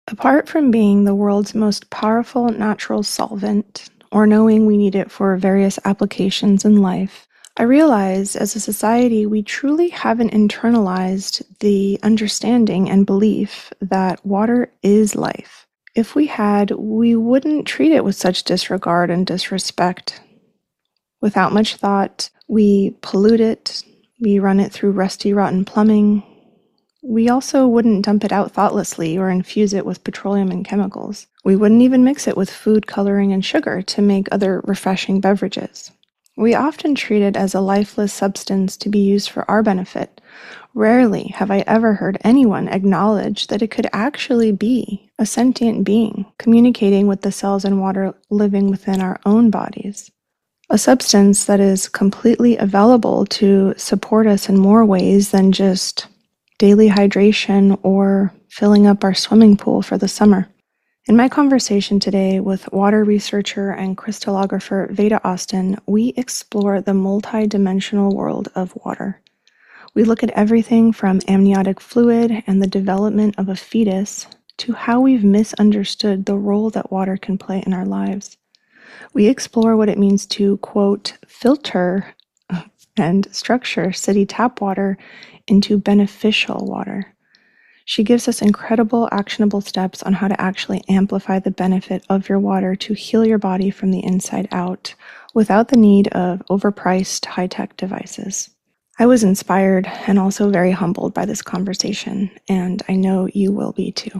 Apart from being the world's most powerful natural solvent, or knowing we need it for various applications in life, I realize as a society we truly haven't internalized the understanding and belief that water is life. If we had, we wouldn't treat it with such disregard and disrespect. Without much thought, we pollute it, we run it through rusty, rotten plumbing. We also wouldn't dump it out thoughtlessly or infuse it with petroleum and chemicals. We wouldn't even mix it with food coloring and sugar to make other refreshing beverages. We often treat it as a lifeless substance to be used for our benefit. Rarely have I ever heard anyone acknowledge that it could actually be a sentient being communicating with the cells in water living within our own bodies. A substance that is completely available to support us in more ways than just daily hydration or filling up our swimming pool for the summer. In my conversation today with water researcher and crystallographer Veda Austin, we explore the multi-dimensional world of water. We look at everything from amniotic fluid and the development of a fetus to how we've misunderstood the role that water can play in our lives. We explore what it means to, quote, filter and structure city tap water into beneficial water. She gives us incredible actionable steps on how to actually amplify the benefit of your water to heal your body from the inside out without the need of overpriced high-tech devices. I was inspired and also very humbled by this conversation, and I know you will be too.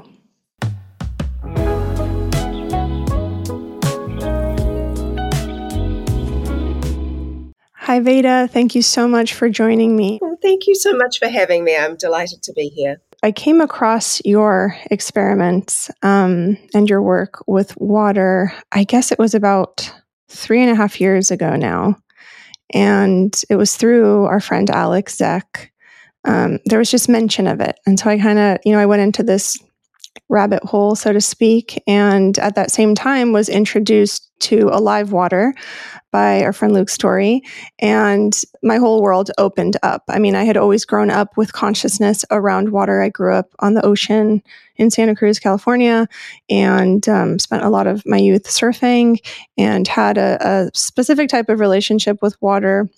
Hi, Veda. Thank you so much for joining me. Well, thank you so much for having me. I'm delighted to be here. I came across your experiments and your work with water, I guess it was about 3.5 years ago now. And it was through our friend Alex Zeck. There was just mention of it. And so I kind of, I went into this rabbit hole, so to speak. And at that same time was introduced to Alive Water by our friend Luke Story. And my whole world opened up. I mean, I had always grown up with consciousness around water. I grew up on the ocean in Santa Cruz, California, and spent a lot of my youth surfing and had a specific type of relationship with water.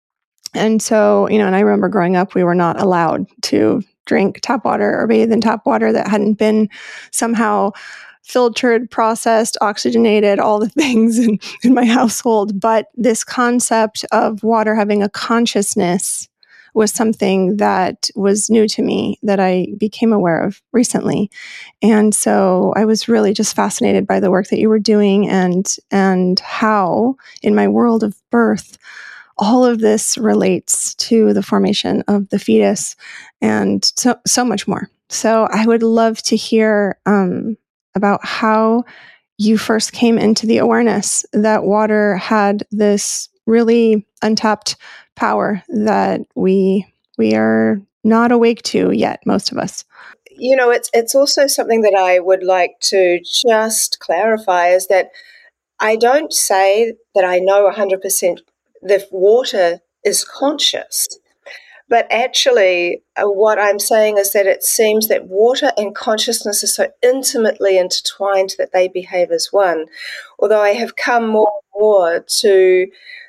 And so, and I remember growing up, we were not allowed to drink tap water or bathe in tap water that hadn't been somehow filtered, processed, oxygenated, all the things in my household. But this concept of water having a consciousness was something that was new to me that I became aware of recently. And so I was really just fascinated by the work that you were doing and how in my world of birth, all of this relates to the formation of the fetus and so much more. So I would love to hear about how you first came into the awareness that water had this really untapped power that we are not awake to yet, most of us. It's also something that I would like to just clarify is that I don't say that I know 100% that water is conscious. But actually, what I'm saying is that it seems that water and consciousness are so intimately intertwined that they behave as one. Although I have come more and more to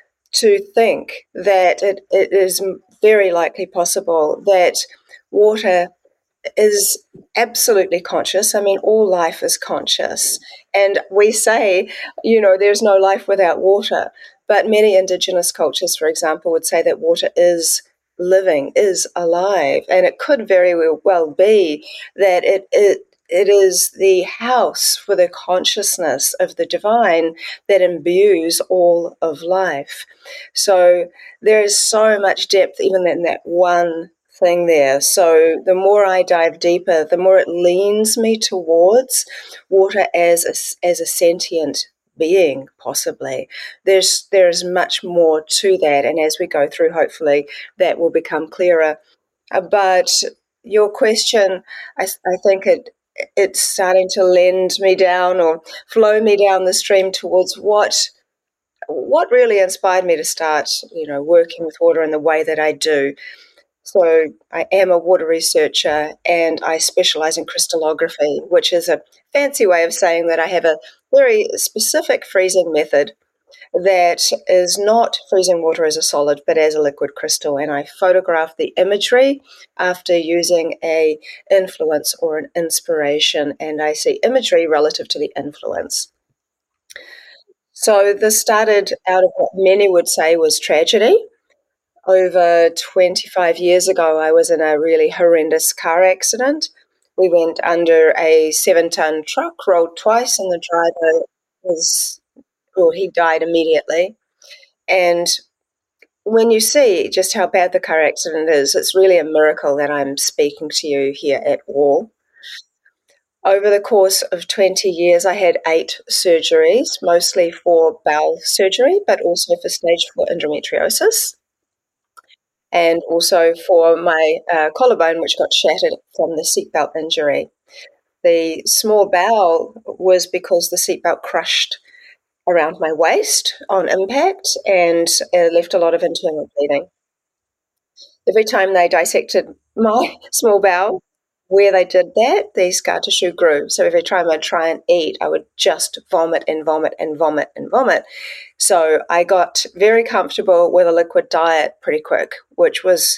think that it is very likely possible that water is absolutely conscious. I mean, all life is conscious. And we say, there's no life without water. But many indigenous cultures, for example, would say that water is living, is alive. And it could very well be that it is the house for the consciousness of the divine that imbues all of life. So there is so much depth even in that one thing there. So the more I dive deeper, the more it leans me towards water as a sentient being, possibly. There's much more to that, and as we go through, hopefully that will become clearer. But your question, I think it's starting to lend me down or flow me down the stream towards what really inspired me to start, working with water in the way that I do. So I am a water researcher and I specialize in crystallography, which is a fancy way of saying that I have a very specific freezing method that is not freezing water as a solid but as a liquid crystal, and I photograph the imagery after using a influence or an inspiration, and I see imagery relative to the influence. So this started out of what many would say was tragedy. Over 25 years ago, I was in a really horrendous car accident. We went under a 7-ton truck, rolled twice, and the driver was, well, he died immediately. And when you see just how bad the car accident is, it's really a miracle that I'm speaking to you here at all. Over the course of 20 years, I had 8 surgeries, mostly for bowel surgery, but also for stage 4 endometriosis, and also for my collarbone, which got shattered from the seatbelt injury. The small bowel was because the seatbelt crushed around my waist on impact and left a lot of internal bleeding. Every time they dissected my small bowel, where they did that, the scar tissue grew. So every time I'd try and eat, I would just vomit and vomit and vomit and vomit. So I got very comfortable with a liquid diet pretty quick, which was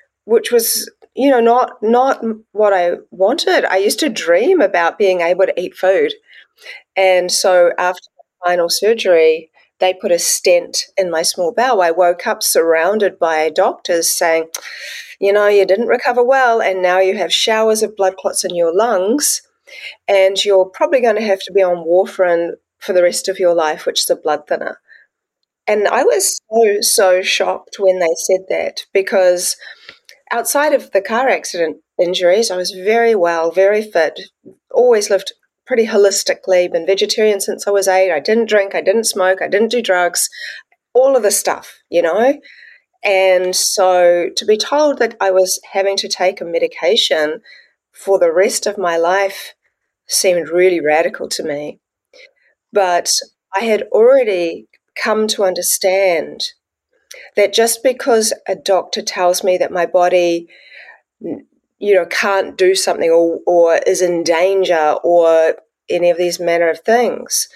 not what I wanted. I used to dream about being able to eat food. And so after the final surgery, they put a stent in my small bowel. I woke up surrounded by doctors saying, you didn't recover well, and now you have showers of blood clots in your lungs, and you're probably going to have to be on warfarin for the rest of your life, which is a blood thinner. And I was so shocked when they said that, because outside of the car accident injuries, I was very well, very fit, always lived pretty holistically, been vegetarian since I was 8. I didn't drink, I didn't smoke, I didn't do drugs, all of the stuff. And so to be told that I was having to take a medication for the rest of my life seemed really radical to me. But I had already come to understand that just because a doctor tells me that my body can't do something or is in danger or any of these manner of things,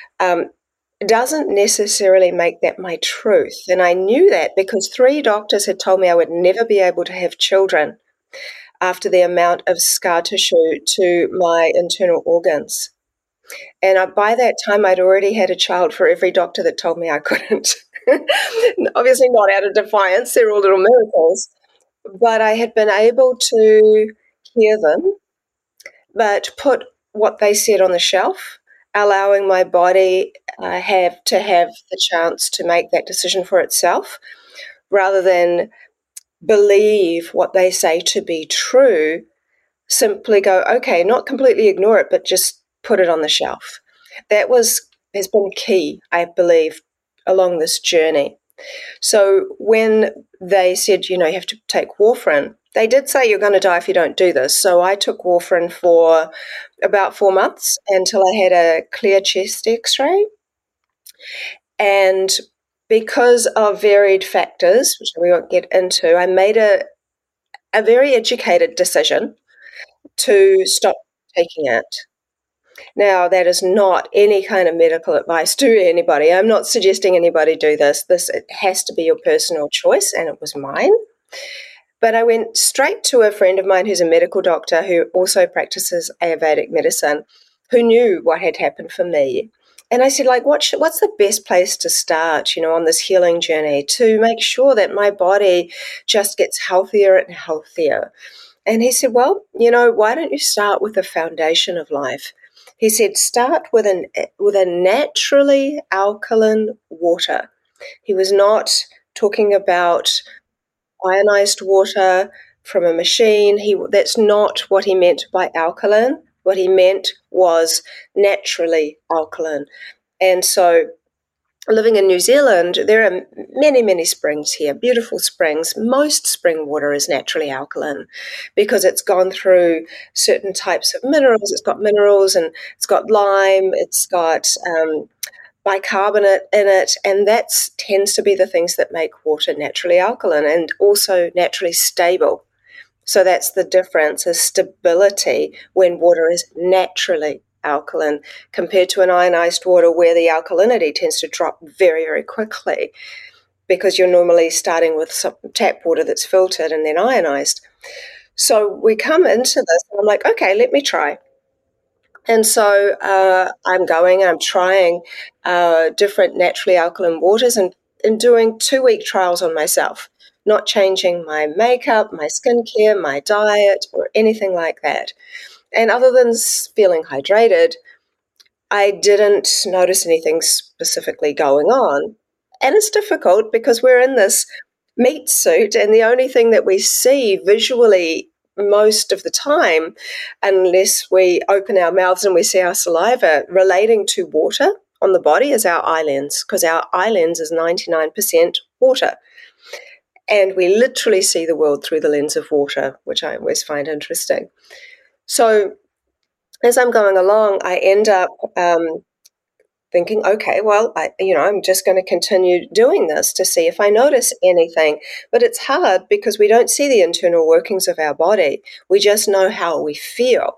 doesn't necessarily make that my truth. And I knew that because 3 doctors had told me I would never be able to have children after the amount of scar tissue to my internal organs. And by that time, I'd already had a child for every doctor that told me I couldn't. Obviously not out of defiance, they're all little miracles. But I had been able to hear them, but put what they said on the shelf, allowing my body have the chance to make that decision for itself, rather than believe what they say to be true. Simply go, okay, not completely ignore it, but just put it on the shelf. That has been key, I believe, along this journey. So when they said, you have to take warfarin, they did say you're going to die if you don't do this. So I took warfarin for about 4 months until I had a clear chest x-ray. And because of varied factors, which we won't get into, I made a very educated decision to stop taking it. Now, that is not any kind of medical advice to anybody. I'm not suggesting anybody do this. It has to be your personal choice, and it was mine. But I went straight to a friend of mine who's a medical doctor who also practices Ayurvedic medicine, who knew what had happened for me. And I said, what's the best place to start, on this healing journey to make sure that my body just gets healthier and healthier? And he said, well, why don't you start with the foundation of life? He said, start with a naturally alkaline water. He was not talking about ionized water from a machine. That's not what he meant by alkaline. What he meant was naturally alkaline. And so living in New Zealand, there are many, many springs here, beautiful springs. Most spring water is naturally alkaline because it's gone through certain types of minerals. It's got minerals and it's got lime, it's got bicarbonate in it, and that tends to be the things that make water naturally alkaline and also naturally stable. So that's the difference, is stability when water is naturally alkaline compared to an ionized water where the alkalinity tends to drop very, very quickly because you're normally starting with some tap water that's filtered and then ionized. So we come into this and I'm like, okay, let me try. And so I'm trying different naturally alkaline waters and doing 2-week trials on myself, not changing my makeup, my skincare, my diet, or anything like that. And other than feeling hydrated, I didn't notice anything specifically going on. And it's difficult because we're in this meat suit, and the only thing that we see visually most of the time, unless we open our mouths and we see our saliva relating to water on the body, is our eye lens, because our eye lens is 99% water. And we literally see the world through the lens of water, which I always find interesting. So as I'm going along, I end up thinking, okay, well, I'm just going to continue doing this to see if I notice anything. But it's hard because we don't see the internal workings of our body. We just know how we feel.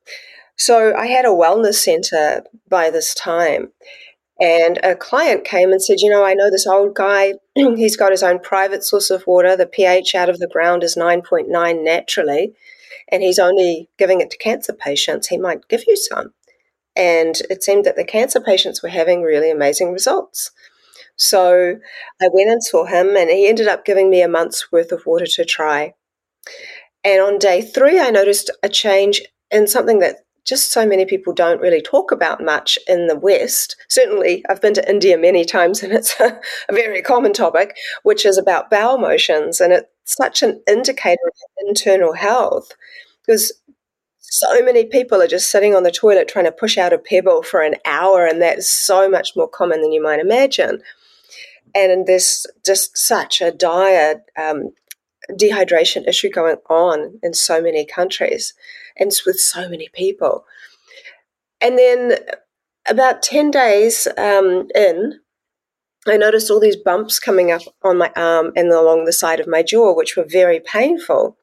So I had a wellness center by this time, and a client came and said, I know this old guy, he's got his own private source of water. The pH out of the ground is 9.9 naturally, and he's only giving it to cancer patients. He might give you some. And it seemed that the cancer patients were having really amazing results. So I went and saw him, and he ended up giving me a month's worth of water to try. And on day 3, I noticed a change in something that just so many people don't really talk about much in the West. Certainly, I've been to India many times, and it's a very common topic, which is about bowel motions. And it's such an indicator of internal health, because so many people are just sitting on the toilet trying to push out a pebble for an hour, and that is so much more common than you might imagine. And there's just such a dire dehydration issue going on in so many countries and with so many people. And then about 10 days in, I noticed all these bumps coming up on my arm and along the side of my jaw, which were very painful.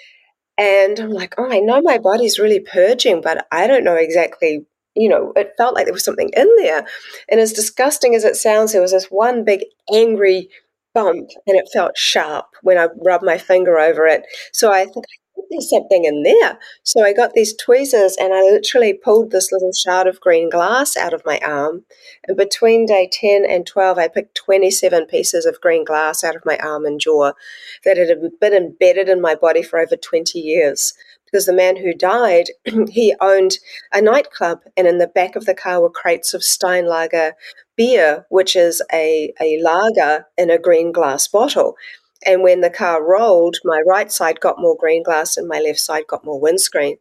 And I'm like, I know my body's really purging, but I don't know exactly, it felt like there was something in there. And as disgusting as it sounds, there was this one big angry bump, and it felt sharp when I rubbed my finger over it. So I think there's something in there. So I got these tweezers, and I literally pulled this little shard of green glass out of my arm. And between day 10 and 12, I picked 27 pieces of green glass out of my arm and jaw that had been embedded in my body for over 20 years. Because the man who died, he owned a nightclub, and in the back of the car were crates of Steinlager beer, which is a lager in a green glass bottle. And when the car rolled, my right side got more green glass and my left side got more windscreen.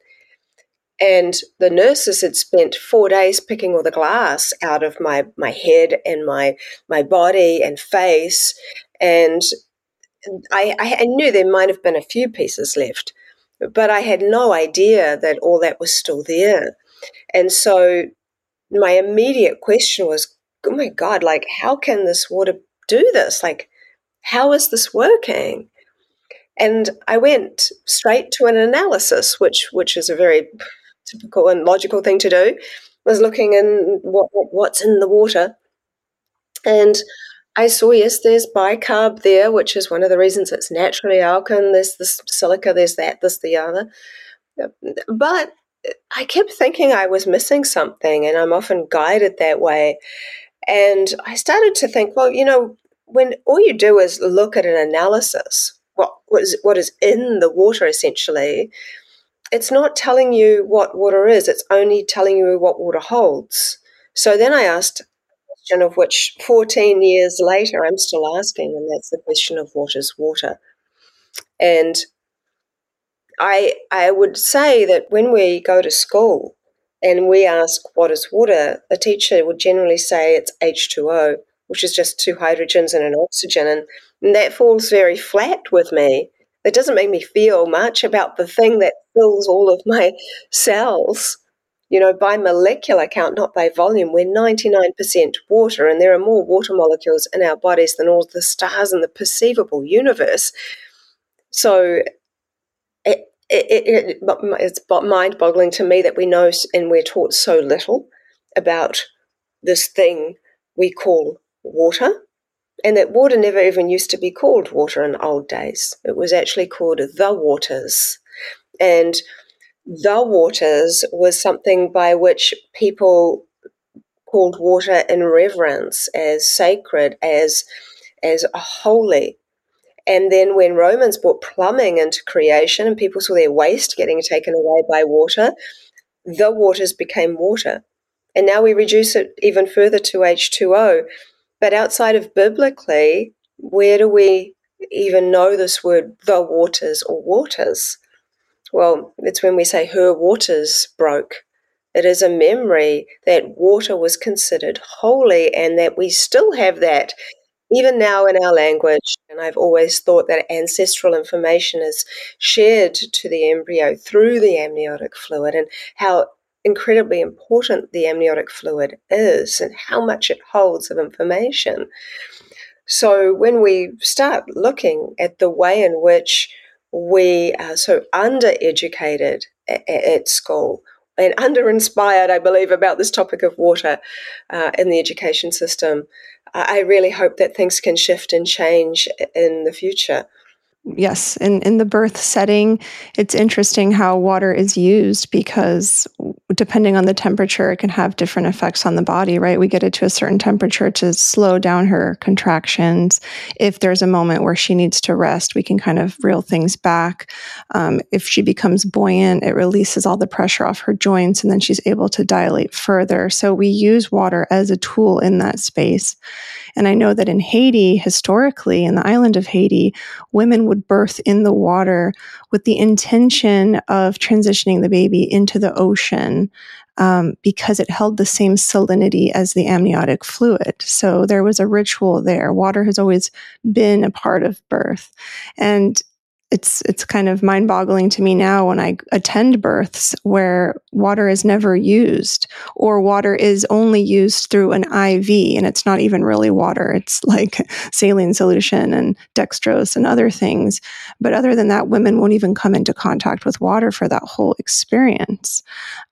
And the nurses had spent 4 days picking all the glass out of my head and my body and face. And I knew there might have been a few pieces left, but I had no idea that all that was still there. And so my immediate question was, oh my God, like, how can this water do this? Like, how is this working? And I went straight to an analysis, which is a very typical and logical thing to do. I was looking in what's in the water, and I saw, yes, there's bicarb there, which is one of the reasons it's naturally alkaline. There's this silica, there's that, this, the other. But I kept thinking I was missing something, and I'm often guided that way. And I started to think, well, when all you do is look at an analysis, what is in the water essentially, it's not telling you what water is, it's only telling you what water holds. So then I asked a question of which 14 years later I'm still asking, and that's the question of what is water. And I would say that when we go to school and we ask what is water, a teacher would generally say it's H2O, which is just 2 hydrogens and an oxygen. And that falls very flat with me. It doesn't make me feel much about the thing that fills all of my cells. By molecular count, not by volume, we're 99% water, and there are more water molecules in our bodies than all the stars in the perceivable universe. So it's mind-boggling to me that we know and we're taught so little about this thing we call water, and that water never even used to be called water in old days. It was actually called the waters. And the waters was something by which people called water in reverence, as sacred, as holy. And then when Romans brought plumbing into creation and people saw their waste getting taken away by water, the waters became water. And now we reduce it even further to H2O. But outside of biblically, where do we even know this word, the waters or waters? Well, it's when we say her waters broke. It is a memory that water was considered holy, and that we still have that even now in our language. And I've always thought that ancestral information is shared to the embryo through the amniotic fluid, and how incredibly important the amniotic fluid is and how much it holds of information. So when we start looking at the way in which we are so undereducated at school and under-inspired, I believe, about this topic of water in the education system, I really hope that things can shift and change in the future. Yes, in the birth setting, it's interesting how water is used, because depending on the temperature, it can have different effects on the body, right? We get it to a certain temperature to slow down her contractions. If there's a moment where she needs to rest, we can kind of reel things back. If she becomes buoyant, it releases all the pressure off her joints, and then she's able to dilate further. So we use water as a tool in that space. And I know that in Haiti, historically, in the island of Haiti, women would birth in the water with the intention of transitioning the baby into the ocean, because it held the same salinity as the amniotic fluid. So there was a ritual there. Water has always been a part of birth. And it's kind of mind-boggling to me now when I attend births where water is never used, or water is only used through an IV, and it's not even really water. It's like saline solution and dextrose and other things. But other than that, women won't even come into contact with water for that whole experience.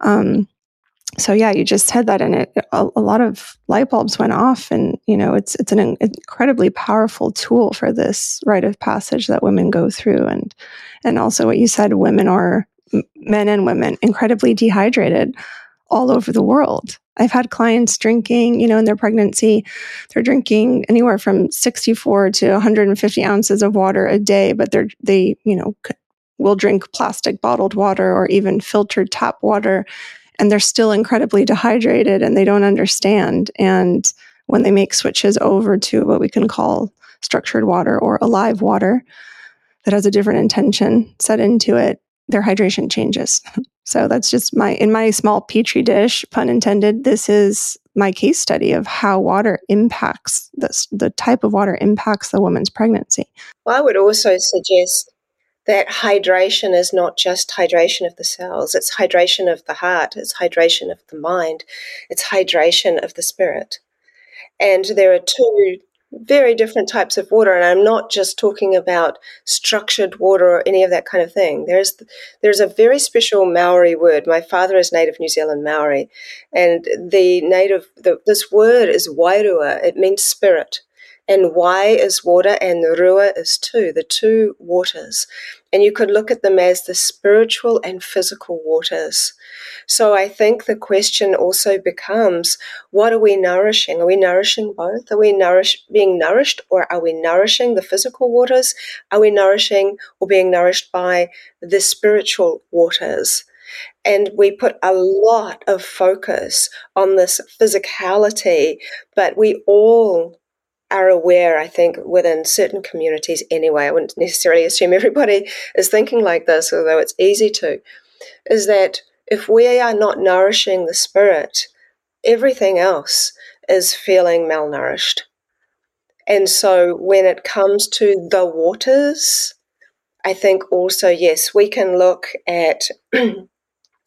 So yeah, you just said that, and a lot of light bulbs went off, and it's an incredibly powerful tool for this rite of passage that women go through, and also what you said, women are, men and women, incredibly dehydrated all over the world. I've had clients drinking, in their pregnancy, they're drinking anywhere from 64 to 150 ounces of water a day, but they will drink plastic bottled water or even filtered tap water, and they're still incredibly dehydrated, and they don't understand. And when they make switches over to what we can call structured water or alive water that has a different intention set into it, their hydration changes. So that's just in my small petri dish, pun intended, this is my case study of how water impacts the type of water impacts the woman's pregnancy. Well, I would also suggest that hydration is not just hydration of the cells, it's hydration of the heart, it's hydration of the mind, it's hydration of the spirit. And there are two very different types of water, and I'm not just talking about structured water or any of that kind of thing. There's a very special Maori word. My father is native New Zealand Maori, and this word is wairua. It means spirit. And wai is water, and rua is the two waters. And you could look at them as the spiritual and physical waters. So I think the question also becomes, what are we nourishing? Are we nourishing both? Are we being nourished, or are we nourishing the physical waters? Are we nourishing or being nourished by the spiritual waters? And we put a lot of focus on this physicality, but we all are aware, I think, within certain communities anyway, I wouldn't necessarily assume everybody is thinking like this, although it's easy to, is that if we are not nourishing the spirit, everything else is feeling malnourished. And so when it comes to the waters, I think also, yes, we can look at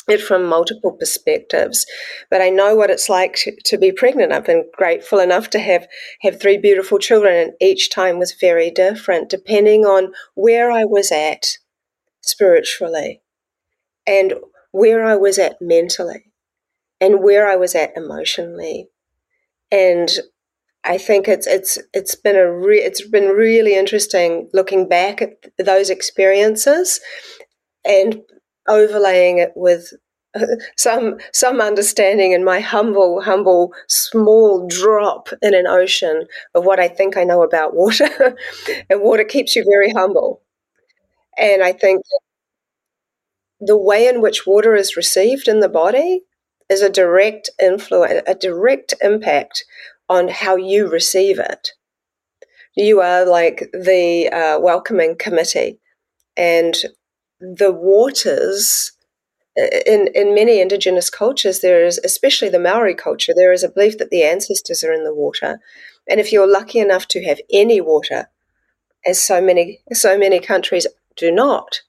it from multiple perspectives. But I know what it's like to be pregnant. I've been grateful enough to have 3 beautiful children, and each time was very different depending on where I was at spiritually, and where I was at mentally, and where I was at emotionally. And I think it's been really interesting looking back at those experiences and overlaying it with some understanding in my humble small drop in an ocean of what I think I know about water. And water keeps you very humble. And I think the way in which water is received in the body is a direct influence, a direct impact on how you receive it. You are like the welcoming committee, and the waters in many indigenous cultures, there is, especially the Maori culture, there is a belief that the ancestors are in the water. And if you're lucky enough to have any water, as so many countries do not,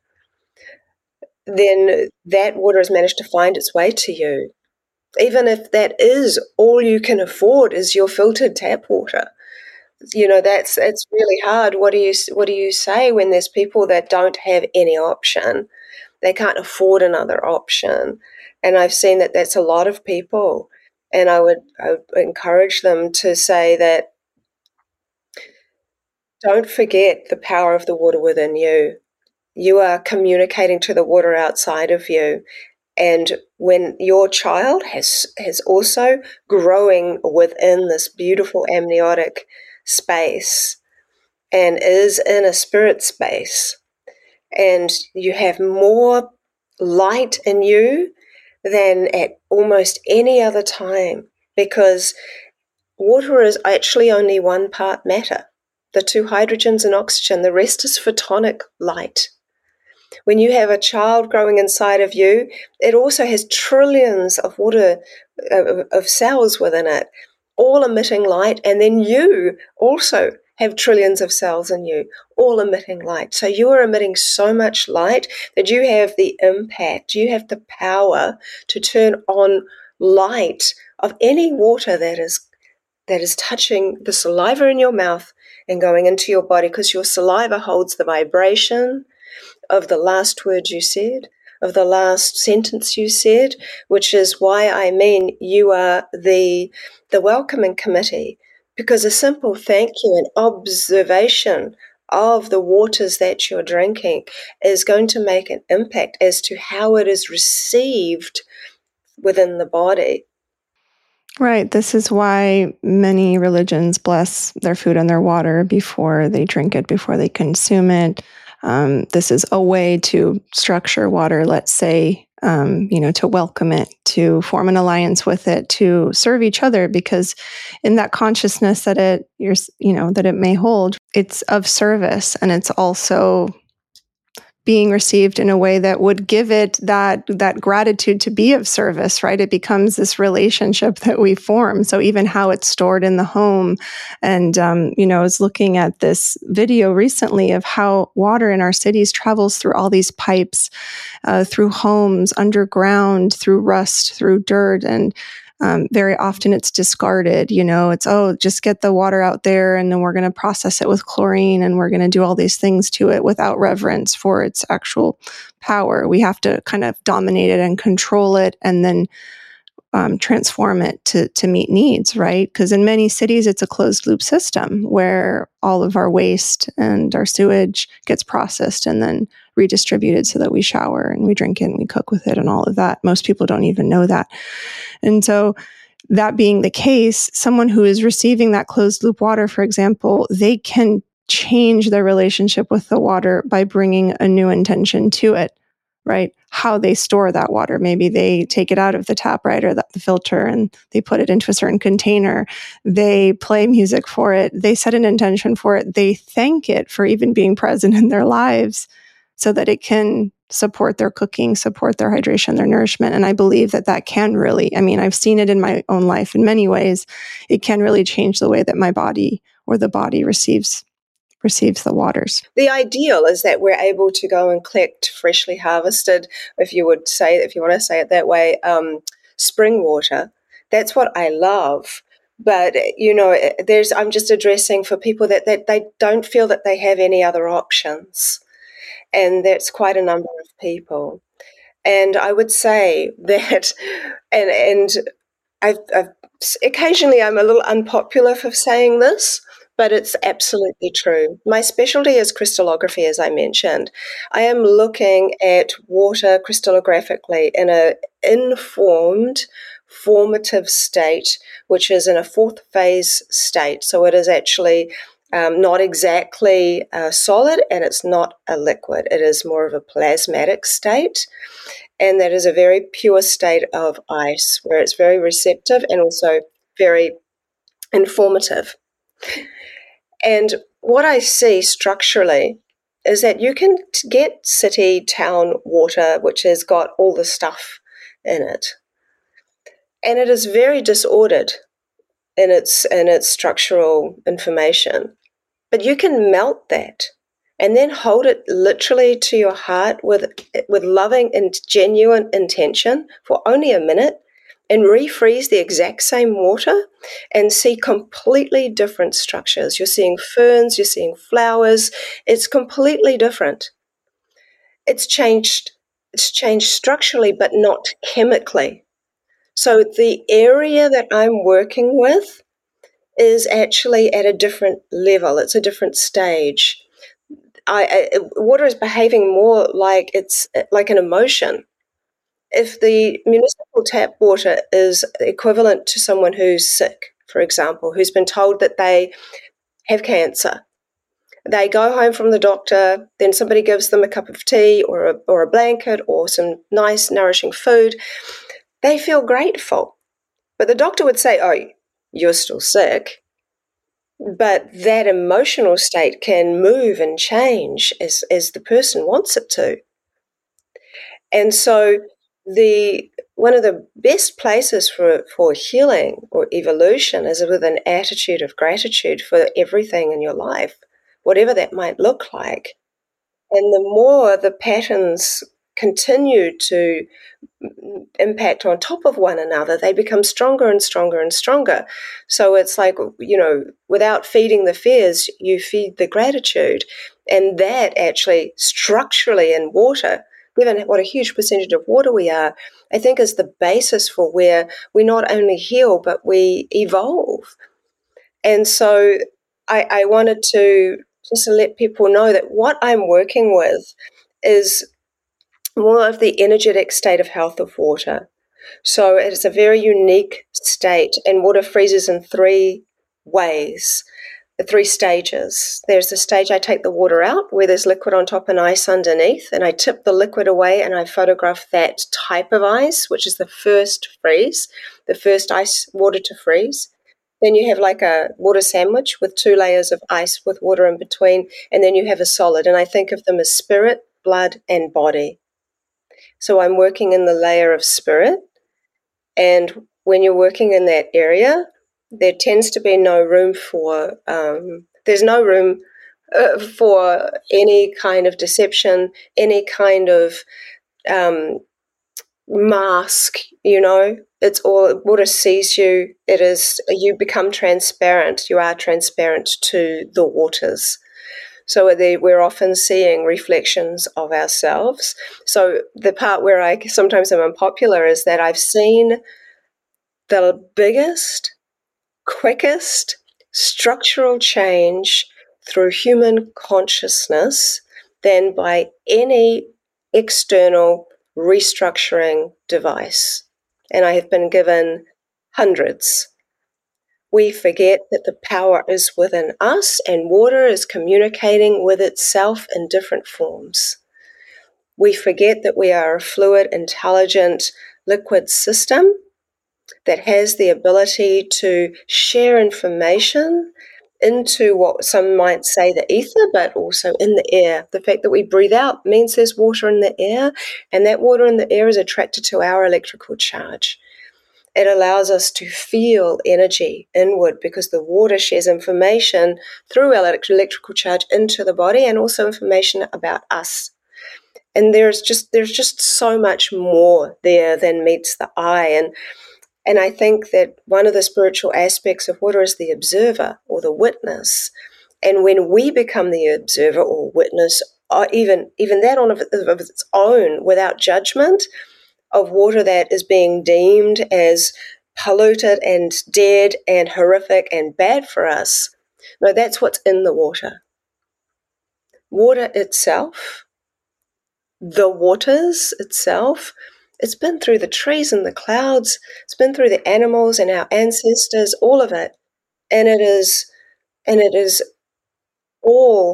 then that water has managed to find its way to you. Even if that is all you can afford is your filtered tap water. You know, it's really hard. What do you say when there's people that don't have any option? They can't afford another option. And I've seen that that's a lot of people. And I would encourage them to say that don't forget the power of the water within you. You are communicating to the water outside of you. And when your child has also growing within this beautiful amniotic space and is in a spirit space, and you have more light in you than at almost any other time, because water is actually only one part matter. The 2 hydrogens and oxygen, the rest is photonic light. When you have a child growing inside of you, it also has trillions of water, of cells within it, all emitting light, and then you also have trillions of cells in you, all emitting light. So you are emitting so much light that you have the impact, you have the power to turn on light of any water that is touching the saliva in your mouth and going into your body, because your saliva holds the vibration of the last word you said, of the last sentence you said, which is why I mean you are the welcoming committee, because a simple thank you and observation of the waters that you're drinking is going to make an impact as to how it is received within the body. Right. This is why many religions bless their food and their water before they drink it, before they consume it. This is a way to structure water, let's say, to welcome it, to form an alliance with it, to serve each other, because in that consciousness that it may hold, it's of service, and it's also being received in a way that would give it that gratitude to be of service, right? It becomes this relationship that we form. So even how it's stored in the home. And, I was looking at this video recently of how water in our cities travels through all these pipes, through homes, underground, through rust, through dirt. And very often it's discarded, it's, just get the water out there and then we're going to process it with chlorine and we're going to do all these things to it without reverence for its actual power. We have to kind of dominate it and control it and then transform it to meet needs, right? Because in many cities, it's a closed loop system where all of our waste and our sewage gets processed and then redistributed so that we shower and we drink it and we cook with it and all of that. Most people don't even know that. And so that being the case, someone who is receiving that closed loop water, for example, they can change their relationship with the water by bringing a new intention to it, right? How they store that water. Maybe they take it out of the tap, right, or the filter, and they put it into a certain container. They play music for it. They set an intention for it. They thank it for even being present in their lives so that it can support their cooking, support their hydration, their nourishment. And I believe that can really, I've seen it in my own life in many ways. It can really change the way that my body or the body receives receives the waters. The ideal is that we're able to go and collect freshly harvested, if you want to say it that way, spring water. That's what I love. But, I'm just addressing for people that they don't feel that they have any other options. And that's quite a number of people. And I would say that, and I've occasionally I'm a little unpopular for saying this, but it's absolutely true. My specialty is crystallography, as I mentioned. I am looking at water crystallographically in an informed, formative state, which is in a fourth phase state. So it is actually not exactly solid, and it's not a liquid. It is more of a plasmatic state. And that is a very pure state of ice, where it's very receptive and also very informative. And what I see structurally is that you can get city, town water, which has got all the stuff in it. And it is very disordered in its structural information. But you can melt that and then hold it literally to your heart with loving and genuine intention for only a minute, and refreeze the exact same water and see completely different structures. You're seeing ferns, you're seeing flowers. It's completely different. It's changed structurally, but not chemically. So the area that I'm working with is actually at a different level. It's a different stage. Water is behaving more like it's like an emotion. If the municipal tap water is equivalent to someone who's sick, for example, who's been told that they have cancer, they go home from the doctor, then somebody gives them a cup of tea or a blanket or some nice, nourishing food, they feel grateful. But the doctor would say, oh, you're still sick. But that emotional state can move and change as the person wants it to. And so one of the best places for healing or evolution is with an attitude of gratitude for everything in your life, whatever that might look like. And the more the patterns continue to impact on top of one another, they become stronger and stronger and stronger. So it's like, without feeding the fears, you feed the gratitude. And that actually structurally in water, given what a huge percentage of water we are, I think is the basis for where we not only heal, but we evolve. And so I wanted to just let people know that what I'm working with is more of the energetic state of health of water. So it is a very unique state, and water freezes in three ways, the three stages. There's the stage I take the water out, where there's liquid on top and ice underneath, and I tip the liquid away and I photograph that type of ice, which is the first freeze, the first ice water to freeze. Then you have like a water sandwich with 2 layers of ice with water in between, and then you have a solid, and I think of them as spirit, blood, and body. So I'm working in the layer of spirit, and when you're working in that area, there tends to be no room for, there's no room for any kind of deception, any kind of mask, it's all, water sees you, you become transparent, you are transparent to the waters. So we're often seeing reflections of ourselves. So the part where I sometimes am unpopular is that I've seen the biggest, quickest structural change through human consciousness than by any external restructuring device. And I have been given hundreds. We forget that the power is within us, and water is communicating with itself in different forms. We forget that we are a fluid, intelligent, liquid system that has the ability to share information into what some might say the ether, but also in the air. The fact that we breathe out means there's water in the air, and that water in the air is attracted to our electrical charge. It allows us to feel energy inward because the water shares information through electrical charge into the body and also information about us. And there's just so much more there than meets the eye. And I think that one of the spiritual aspects of water is the observer or the witness. And when we become the observer or witness, or even that on of its own, without judgment, of water that is being deemed as polluted and dead and horrific and bad for us, no, that's what's in the water. Water itself, the waters itself, it's been through the trees and the clouds, it's been through the animals and our ancestors, all of it. And it is all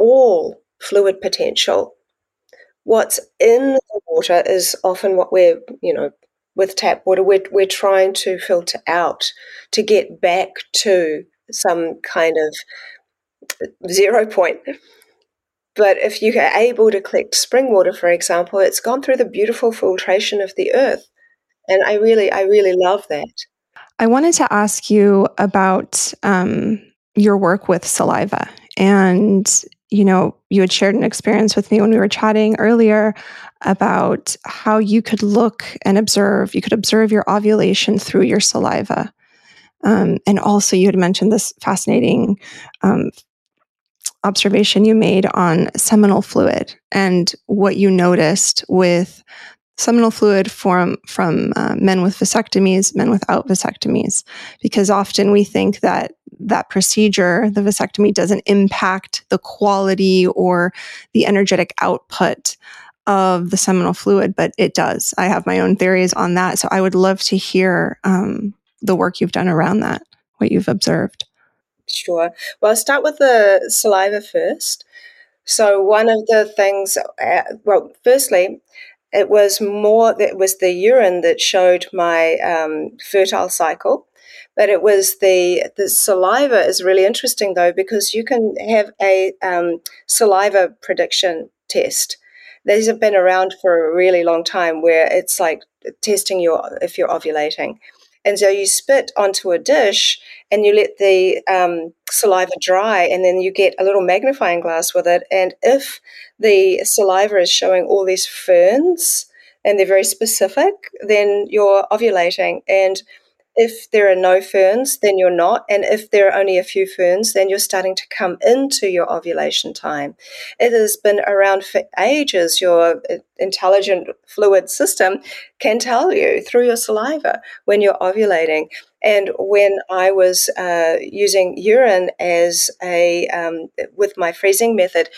fluid potential. What's in the water is often what we're, with tap water, we're trying to filter out to get back to some kind of 0 point. But if you are able to collect spring water, for example, it's gone through the beautiful filtration of the earth. And I really love that. I wanted to ask you about your work with saliva. And, you had shared an experience with me when we were chatting earlier about how you could look and observe. You could observe your ovulation through your saliva. And also, you had mentioned this fascinating observation you made on seminal fluid and what you noticed with seminal fluid from men with vasectomies, men without vasectomies, because often we think that procedure, the vasectomy, doesn't impact the quality or the energetic output of the seminal fluid, but it does. I have my own theories on that, so I would love to hear the work you've done around that, what you've observed. Sure. Well, I'll start with the saliva first. So one of the things, firstly, it was the urine that showed my fertile cycle, but it was the saliva is really interesting though, because you can have a saliva prediction test. These have been around for a really long time, where it's like testing if you're ovulating. And so you spit onto a dish and you let the saliva dry, and then you get a little magnifying glass with it. And if the saliva is showing all these ferns and they're very specific, then you're ovulating. And if there are no ferns, then you're not. And if there are only a few ferns, then you're starting to come into your ovulation time. It has been around for ages. Your intelligent fluid system can tell you through your saliva when you're ovulating. And when I was using urine as with my freezing method,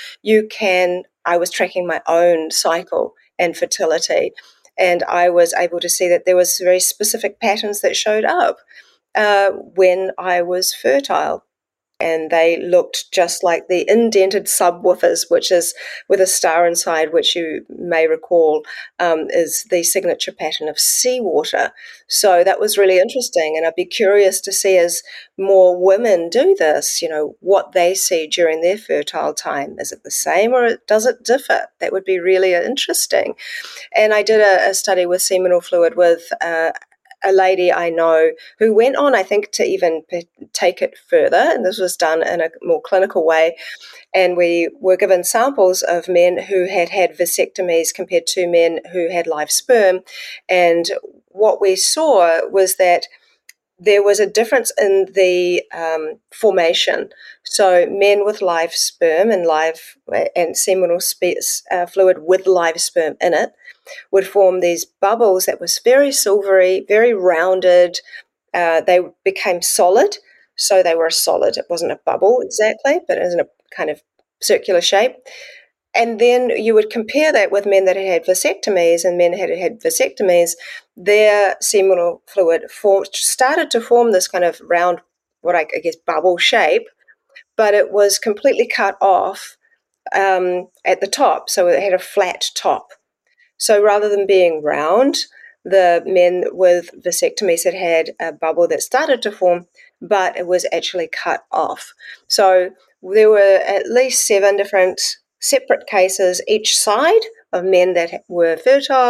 I was tracking my own cycle and fertility. And I was able to see that there was very specific patterns that showed up when I was fertile. And they looked just like the indented subwoofers, which is with a star inside, which you may recall is the signature pattern of seawater. So that was really interesting. And I'd be curious to see, as more women do this, what they see during their fertile time. Is it the same or does it differ? That would be really interesting. And I did a study with seminal fluid with a lady I know who went on, I think, to even take it further. And this was done in a more clinical way. And we were given samples of men who had had vasectomies compared to men who had live sperm. And what we saw was that there was a difference in the formation. So men with live sperm and seminal fluid with live sperm in it would form these bubbles that was very silvery, very rounded. They became solid. So they were a solid. It wasn't a bubble exactly, but it was in a kind of circular shape. And then you would compare that with men that had vasectomies, and men that had vasectomies, their seminal fluid started to form this kind of round, what I guess, bubble shape, but it was completely cut off at the top. So it had a flat top. So rather than being round, the men with vasectomies had a bubble that started to form, but it was actually cut off. So there were at least 7 different separate cases each side of men that were fertile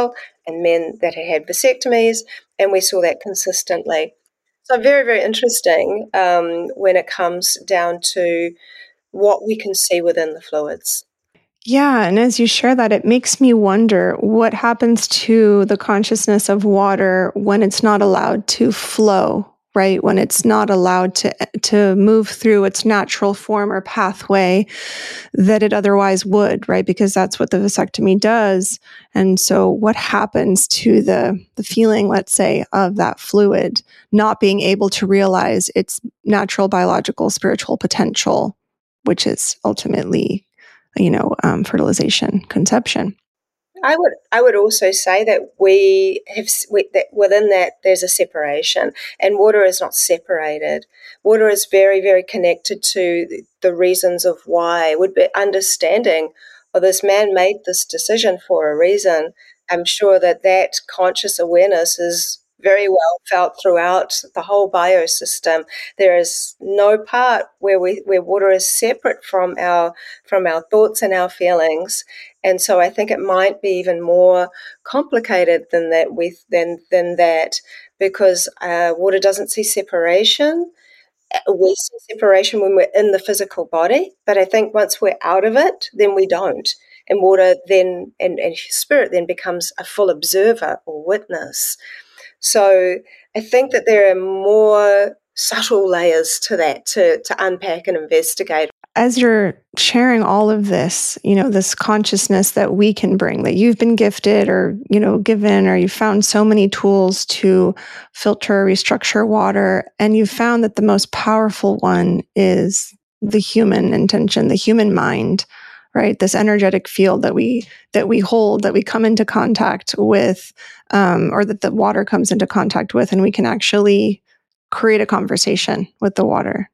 and men that had vasectomies, and we saw that consistently. So very, very interesting when it comes down to what we can see within the fluids. Yeah, and as you share that, it makes me wonder what happens to the consciousness of water when it's not allowed to flow, right? When it's not allowed to move through its natural form or pathway that it otherwise would, right? Because that's what the vasectomy does. And so what happens to the feeling, let's say, of that fluid not being able to realize its natural biological spiritual potential, which is ultimately fertilization, conception. I would also say that that within that there's a separation, and water is not separated. Water is very, very connected to the reasons of why. Would be understanding, oh, this man made this decision for a reason. I'm sure that conscious awareness is very well felt throughout the whole biosystem. There is no part where water is separate from our thoughts and our feelings. And so I think it might be even more complicated than that, because water doesn't see separation. We see separation when we're in the physical body, but I think once we're out of it, then we don't. And water then and spirit then becomes a full observer or witness. So I think that there are more subtle layers to that to unpack and investigate. As you're sharing all of this, this consciousness that we can bring, that you've been gifted or, given, or you've found so many tools to filter, restructure water, and you've found that the most powerful one is the human intention, the human mind, right? This energetic field that we hold, that we come into contact with, or that the water comes into contact with, and we can actually create a conversation with the water.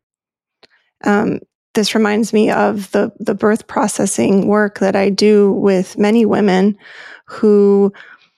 This reminds me of the birth processing work that I do with many women who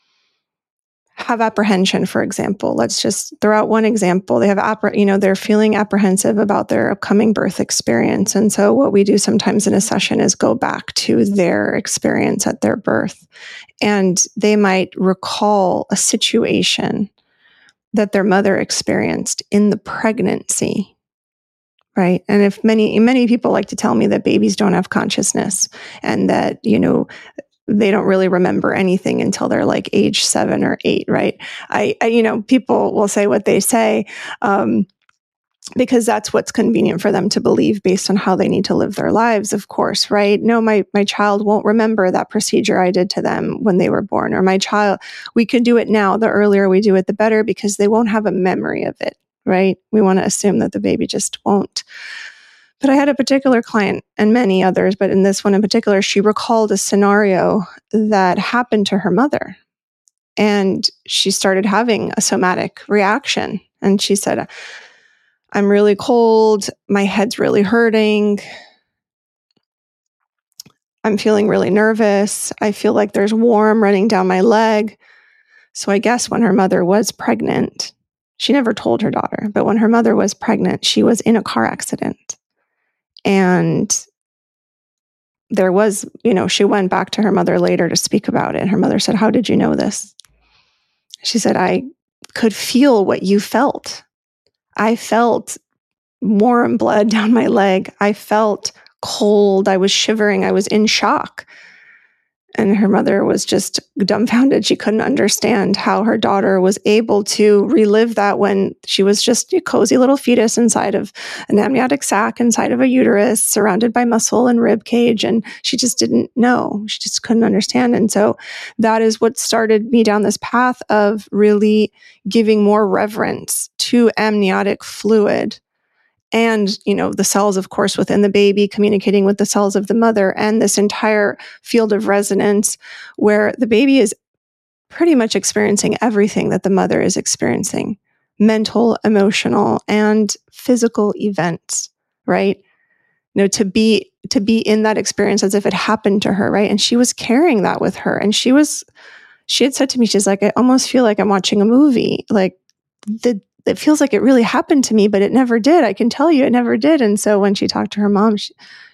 have apprehension, for example. Let's just throw out one example. They have they're feeling apprehensive about their upcoming birth experience. And so what we do sometimes in a session is go back to their experience at their birth. And they might recall a situation that their mother experienced in the pregnancy. Right. And if many people like to tell me that babies don't have consciousness and that, they don't really remember anything until they're like age 7 or 8. Right. People will say what they say, because that's what's convenient for them to believe based on how they need to live their lives, of course. Right. No, my child won't remember that procedure I did to them when they were born, or my child, we could do it now. The earlier we do it, the better, because they won't have a memory of it. Right? We want to assume that the baby just won't. But I had a particular client, and many others, but in this one in particular, she recalled a scenario that happened to her mother. And she started having a somatic reaction. And she said, I'm really cold. My head's really hurting. I'm feeling really nervous. I feel like there's warm running down my leg. So I guess when her mother was pregnant, she never told her daughter, but when her mother was pregnant, she was in a car accident. And there was, she went back to her mother later to speak about it. And her mother said, how did you know this? She said, I could feel what you felt. I felt warm blood down my leg. I felt cold. I was shivering. I was in shock. And her mother was just dumbfounded. She couldn't understand how her daughter was able to relive that when she was just a cozy little fetus inside of an amniotic sac, inside of a uterus, surrounded by muscle and rib cage. And she just didn't know. She just couldn't understand. And so that is what started me down this path of really giving more reverence to amniotic fluid. And, the cells, of course, within the baby communicating with the cells of the mother, and this entire field of resonance where the baby is pretty much experiencing everything that the mother is experiencing, mental, emotional, and physical events, right? To be in that experience as if it happened to her, right? And she was carrying that with her. And she had said to me, she's like, I almost feel like I'm watching a movie. Like it feels like it really happened to me, but it never did. I can tell you it never did. And so when she talked to her mom,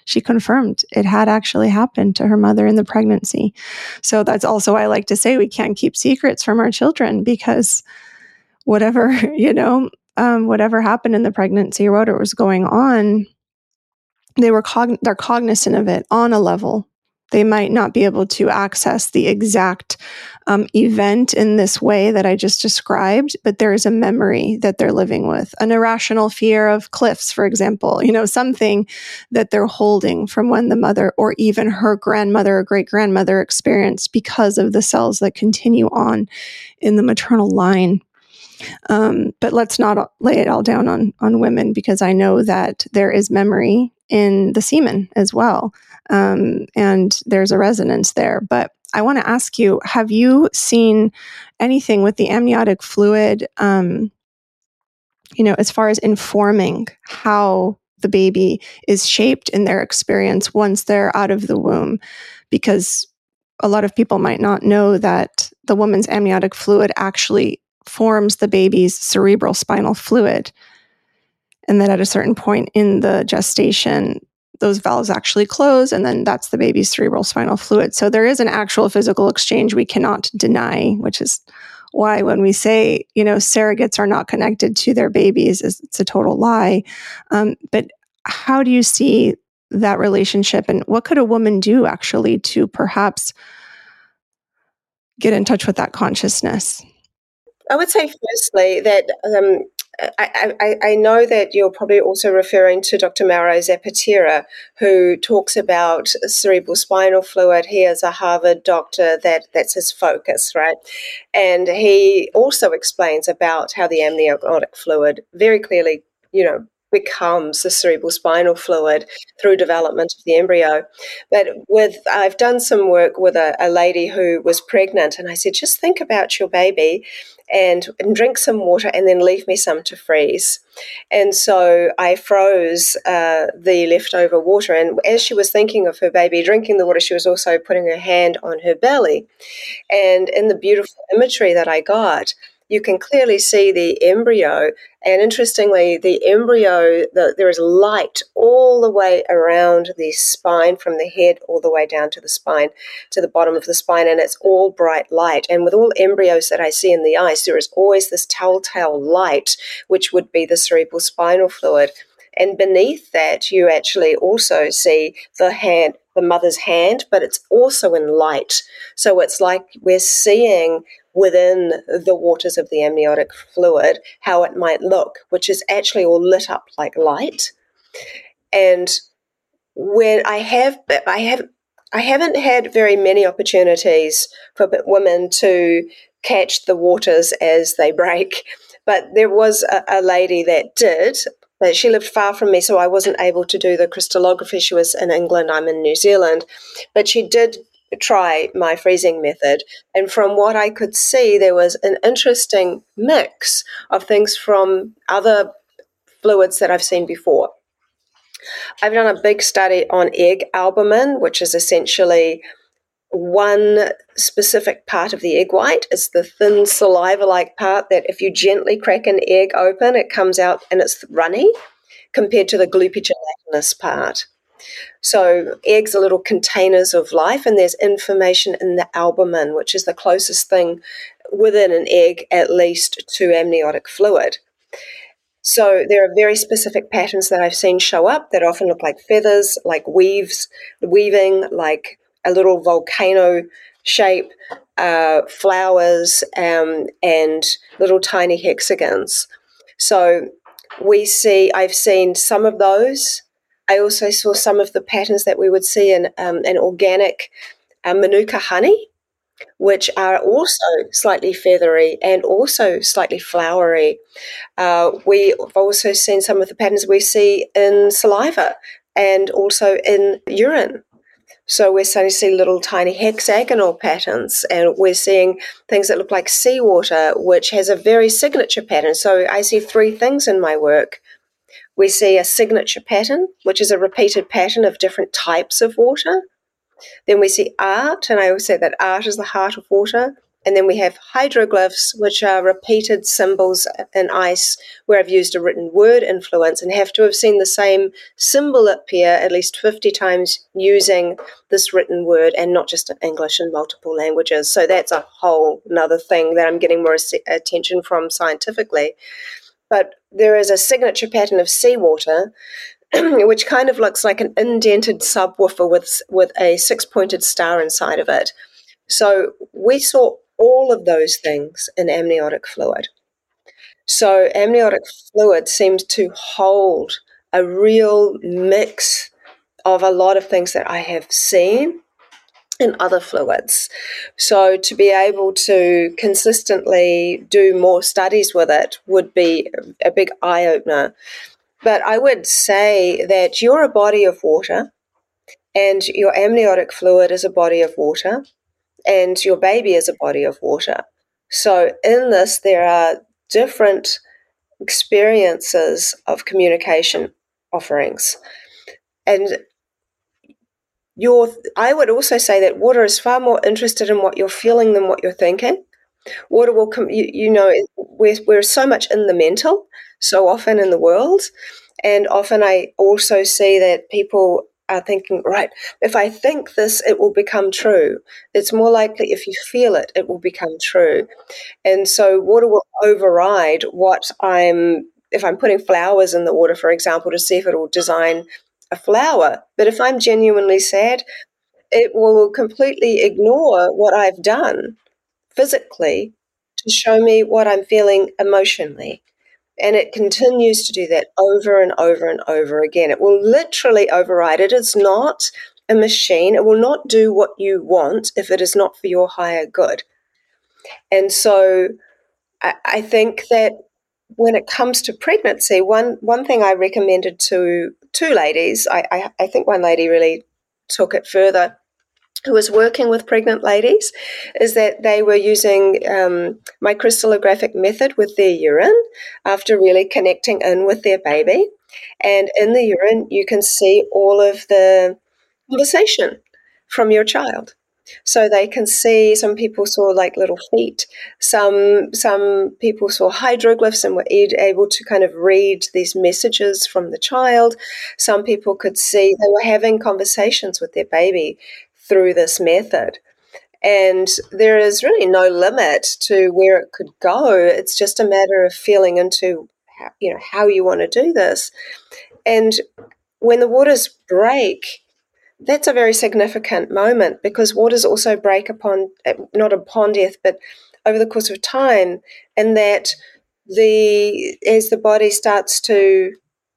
she confirmed it had actually happened to her mother in the pregnancy. So that's also why I like to say we can't keep secrets from our children, because whatever, whatever happened in the pregnancy or whatever was going on, they're cognizant of it on a level. They might not be able to access the exact event in this way that I just described, but there is a memory that they're living with, an irrational fear of cliffs, for example, something that they're holding from when the mother or even her grandmother or great-grandmother experienced because of the cells that continue on in the maternal line. But let's not lay it all down on women, because I know that there is memory in the semen as well. And there's a resonance there. But I want to ask you, have you seen anything with the amniotic fluid, as far as informing how the baby is shaped in their experience once they're out of the womb? Because a lot of people might not know that the woman's amniotic fluid actually forms the baby's cerebral spinal fluid, and that at a certain point in the gestation, those valves actually close, and then that's the baby's cerebral spinal fluid. So there is an actual physical exchange we cannot deny, which is why when we say, surrogates are not connected to their babies, it's a total lie. But how do you see that relationship, and what could a woman do actually to perhaps get in touch with that consciousness? I would say firstly that I know that you're probably also referring to Dr. Mauro Zapatera, who talks about cerebral spinal fluid. He is a Harvard doctor, that's his focus, right? And he also explains about how the amniotic fluid very clearly, becomes the cerebral spinal fluid through development of the embryo. But I've done some work with a lady who was pregnant, and I said, just think about your baby and drink some water and then leave me some to freeze. And so I froze the leftover water. And as she was thinking of her baby drinking the water, she was also putting her hand on her belly. And in the beautiful imagery that I got, you can clearly see the embryo. And interestingly, the embryo, there is light all the way around the spine, from the head all the way down to the spine, to the bottom of the spine, and it's all bright light. And with all embryos that I see in the ice, there is always this telltale light, which would be the cerebral spinal fluid. And beneath that, you actually also see the mother's hand, but it's also in light. So it's like we're seeing within the waters of the amniotic fluid how it might look, which is actually all lit up like light. And when I haven't had very many opportunities for women to catch the waters as they break, but there was a lady that did. But she lived far from me, so I wasn't able to do the crystallography. She was in England, I'm in New Zealand. But she did try my freezing method. And from what I could see, there was an interesting mix of things from other fluids that I've seen before. I've done a big study on egg albumin, which is essentially one specific part of the egg white. It's the thin saliva-like part that if you gently crack an egg open, it comes out and it's runny, compared to the gloopy gelatinous part. So eggs are little containers of life, and there's information in the albumin, which is the closest thing within an egg, at least, to amniotic fluid. So there are very specific patterns that I've seen show up that often look like feathers, like weaving, like a little volcano shape, flowers, and little tiny hexagons. So I've seen some of those. I also saw some of the patterns that we would see in an organic Manuka honey, which are also slightly feathery and also slightly flowery. We've also seen some of the patterns we see in saliva and also in urine. So we're starting to see little tiny hexagonal patterns, and we're seeing things that look like seawater, which has a very signature pattern. So I see three things in my work. We see a signature pattern, which is a repeated pattern of different types of water. Then we see art, and I always say that art is the heart of water. And then we have hydroglyphs, which are repeated symbols in ice where I've used a written word influence and have to have seen the same symbol appear at least 50 times using this written word, and not just in English, in multiple languages. So that's a whole another thing that I'm getting more attention from scientifically. But there is a signature pattern of seawater, which kind of looks like an indented subwoofer with a six-pointed star inside of it. So we saw all of those things in amniotic fluid. So amniotic fluid seems to hold a real mix of a lot of things that I have seen in other fluids. So to be able to consistently do more studies with it would be a big eye-opener. But I would say that you're a body of water, and your amniotic fluid is a body of water, and your baby is a body of water. So in this, there are different experiences of communication offerings. And I would also say that water is far more interested in what you're feeling than what you're thinking. Water will we're so much in the mental so often in the world, and often I also see that people are thinking, right, if I think this, it will become true. It's more likely if you feel it, it will become true. And so water will override if I'm putting flowers in the water, for example, to see if it will design a flower. But if I'm genuinely sad, it will completely ignore what I've done physically to show me what I'm feeling emotionally. And it continues to do that over and over and over again. It will literally override. It is not a machine. It will not do what you want if it is not for your higher good. And so I think that when it comes to pregnancy, one thing I recommended to two ladies, I think one lady really took it further, who was working with pregnant ladies, is that they were using my crystallographic method with their urine after really connecting in with their baby. And in the urine, you can see all of the conversation from your child. So they can see, some people saw like little feet, some people saw hydroglyphs and were able to kind of read these messages from the child. Some people could see they were having conversations with their baby through this method. And there is really no limit to where it could go. It's just a matter of feeling into how you want to do this. And when the waters break, that's a very significant moment, because waters also break not upon death, but over the course of time, and that as the body starts to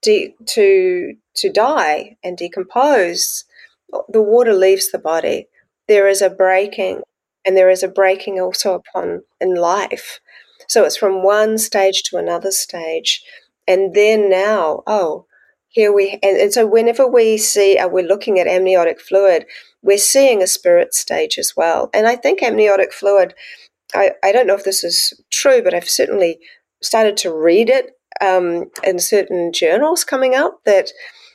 die and decompose, the water leaves the body. There is a breaking, and there is a breaking also in life. So it's from one stage to another stage, and then now, and so whenever we're looking at amniotic fluid, we're seeing a spirit stage as well. And I think amniotic fluid, I don't know if this is true, but I've certainly started to read it in certain journals coming up that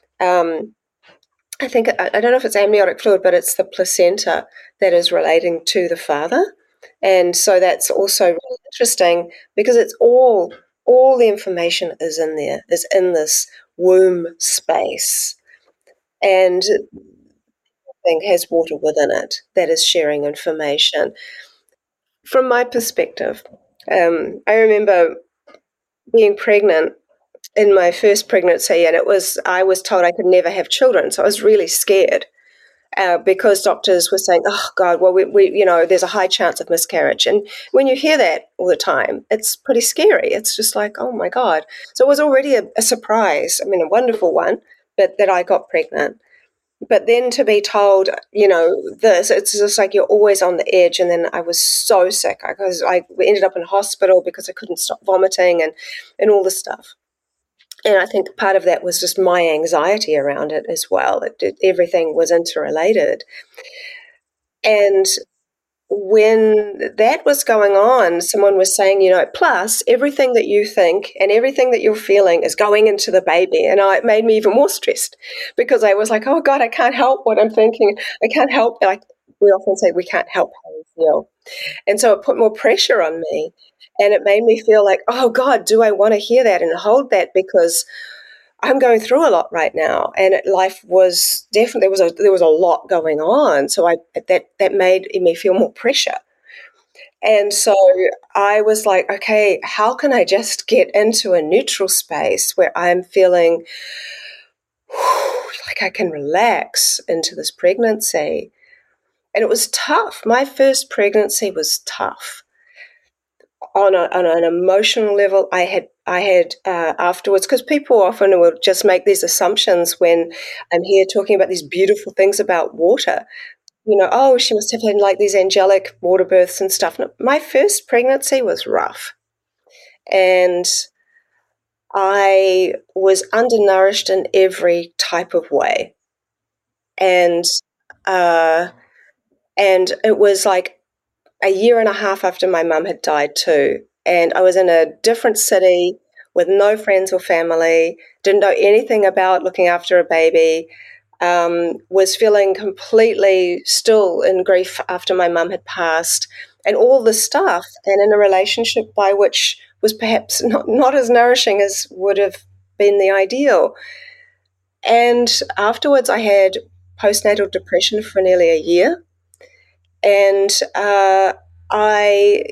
I don't know if it's amniotic fluid, but it's the placenta that is relating to the father. And so that's also really interesting, because it's all the information is in there, is in this womb space, and everything has water within it that is sharing information. From my perspective, I remember being pregnant in my first pregnancy, and I was told I could never have children, so I was really scared. Because doctors were saying, "Oh God, well, we there's a high chance of miscarriage." And when you hear that all the time, it's pretty scary. It's just like, oh my God! So it was already a surprise. I mean, a wonderful one, but that I got pregnant. But then to be told, it's just like you're always on the edge. And then I was so sick because I ended up in hospital because I couldn't stop vomiting and all this stuff. And I think part of that was just my anxiety around it as well. Everything was interrelated. And when that was going on, someone was saying, plus everything that you think and everything that you're feeling is going into the baby. And it made me even more stressed, because I was like, oh God, I can't help what I'm thinking. I can't help. we often say we can't help how we feel. And so it put more pressure on me. And it made me feel like, oh God, do I want to hear that and hold that? Because I'm going through a lot right now, and life was definitely there was a lot going on. So that made me feel more pressure, and so I was like, okay, how can I just get into a neutral space where I'm feeling like I can relax into this pregnancy? And it was tough. My first pregnancy was tough on an emotional level. I had afterwards, because people often will just make these assumptions when I'm here talking about these beautiful things about water. Oh, she must have had like these angelic water births and stuff. No, my first pregnancy was rough, and I was undernourished in every type of way, and uh, and it was like a year and a half after my mum had died too. And I was in a different city with no friends or family, didn't know anything about looking after a baby, was feeling completely still in grief after my mum had passed, and all this stuff, and in a relationship by which was perhaps not as nourishing as would have been the ideal. And afterwards, I had postnatal depression for nearly a year, and I,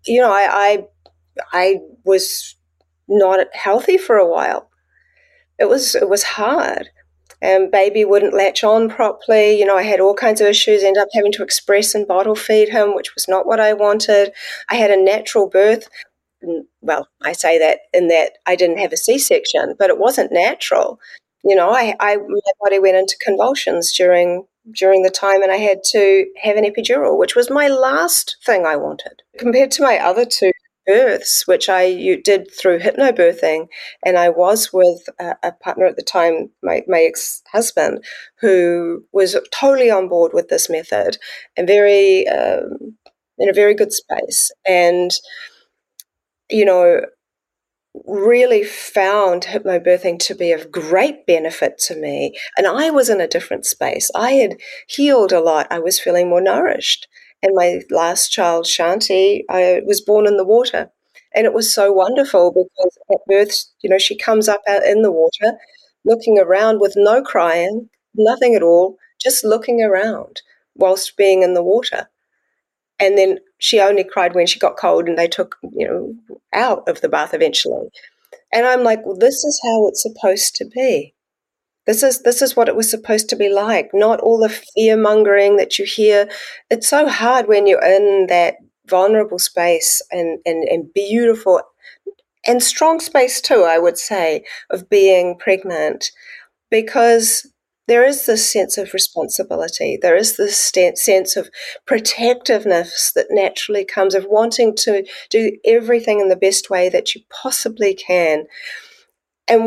I was not healthy for a while. It was hard, and baby wouldn't latch on properly. I had all kinds of issues. Ended up having to express and bottle feed him, which was not what I wanted. I had a natural birth. Well, I say that in that I didn't have a C-section, but it wasn't natural. My body went into convulsions during the time, and I had to have an epidural, which was my last thing I wanted. Compared to my other two births, which I did through hypnobirthing, and I was with a partner at the time, my ex-husband, who was totally on board with this method and very in a very good space, and you know really found hypnobirthing to be of great benefit to me. And I was in a different space. I had healed a lot. I was feeling more nourished. And my last child, Shanti, I was born in the water. And it was so wonderful because at birth, she comes up out in the water, looking around with no crying, nothing at all, just looking around whilst being in the water. And then she only cried when she got cold and they took, out of the bath eventually. And I'm like, well, this is how it's supposed to be. This is what it was supposed to be like, not all the fear mongering that you hear. It's so hard when you're in that vulnerable space and beautiful and strong space too, I would say, of being pregnant, because there is this sense of responsibility. There is this sense of protectiveness that naturally comes of wanting to do everything in the best way that you possibly can. And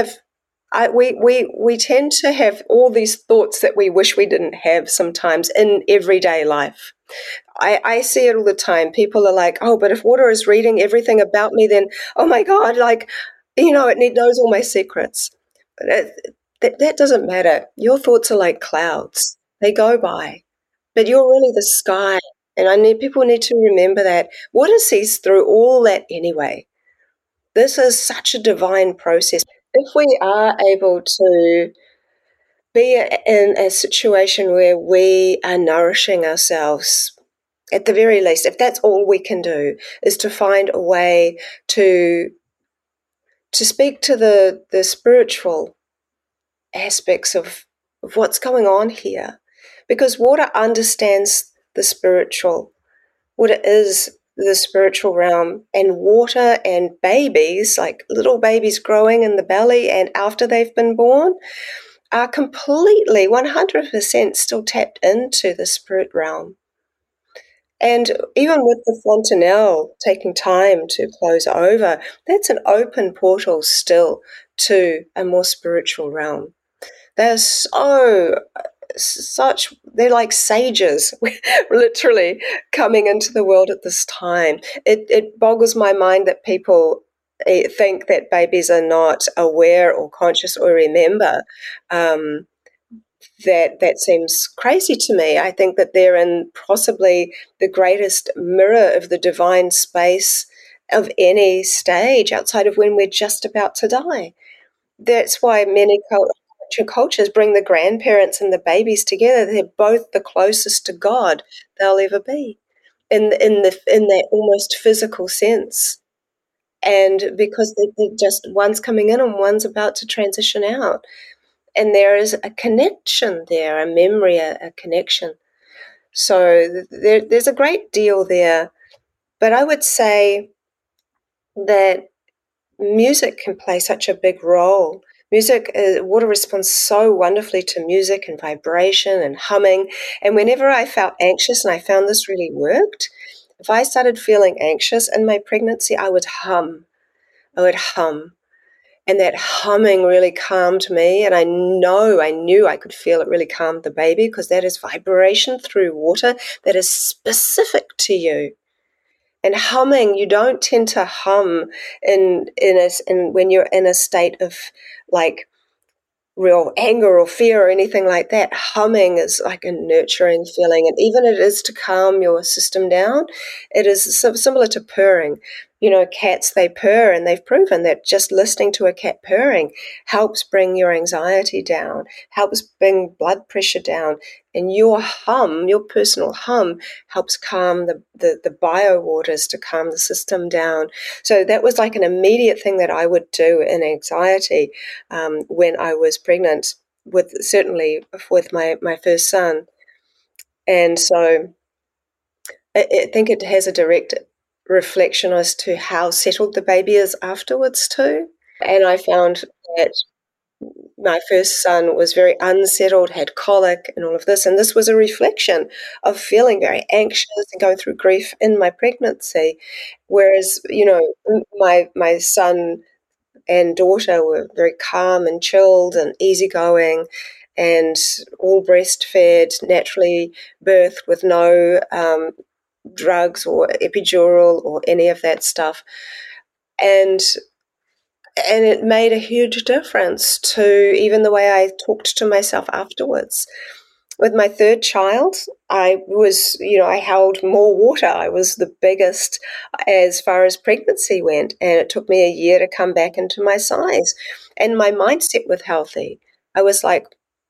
we tend to have all these thoughts that we wish we didn't have sometimes in everyday life. I see it all the time. People are like, oh, but if water is reading everything about me, then, oh my God, it knows all my secrets. That doesn't matter. Your thoughts are like clouds. They go by. But you're really the sky. And people need to remember that. Water sees through all that anyway. This is such a divine process. If we are able to be in a situation where we are nourishing ourselves, at the very least, if that's all we can do, is to find a way to speak to the spiritual aspects of what's going on here. Because water understands the spiritual, what it is, the spiritual realm, and water and babies, like little babies growing in the belly and after they've been born, are completely 100% still tapped into the spirit realm. And even with the fontanelle taking time to close over, that's an open portal still to a more spiritual realm. They're they're like sages, literally coming into the world at this time. It boggles my mind that people think that babies are not aware or conscious or remember. that seems crazy to me. I think that they're in possibly the greatest mirror of the divine space of any stage outside of when we're just about to die. That's why many cultures bring the grandparents and the babies together. They're both the closest to God they'll ever be in that almost physical sense. And because they're just one's coming in and one's about to transition out. And there is a connection there, a memory, a connection. So there's a great deal there. But I would say that music can play such a big role. Music, water responds so wonderfully to music and vibration and humming. And whenever I felt anxious, and I found this really worked, if I started feeling anxious in my pregnancy, I would hum. I would hum. And that humming really calmed me. And I knew I could feel it really calmed the baby, because that is vibration through water that is specific to you. And humming, you don't tend to hum in when you're in a state of like real anger or fear or anything like that. Humming is like a nurturing feeling, and even it is to calm your system down. It is similar to purring. Cats, they purr, and they've proven that just listening to a cat purring helps bring your anxiety down, helps bring blood pressure down, and your personal hum, helps calm the bio waters, to calm the system down. So that was like an immediate thing that I would do in anxiety when I was pregnant, certainly with my first son. And so I think it has a direct reflection as to how settled the baby is afterwards too. And I found that my first son was very unsettled, had colic and all of this. And this was a reflection of feeling very anxious and going through grief in my pregnancy. Whereas, my son and daughter were very calm and chilled and easygoing and all breastfed, naturally birthed with no drugs or epidural or any of that stuff. And it made a huge difference to even the way I talked to myself afterwards. With my third child, I held more water. I was the biggest as far as pregnancy went, and it took me a year to come back into my size. And my mindset was healthy. I was like,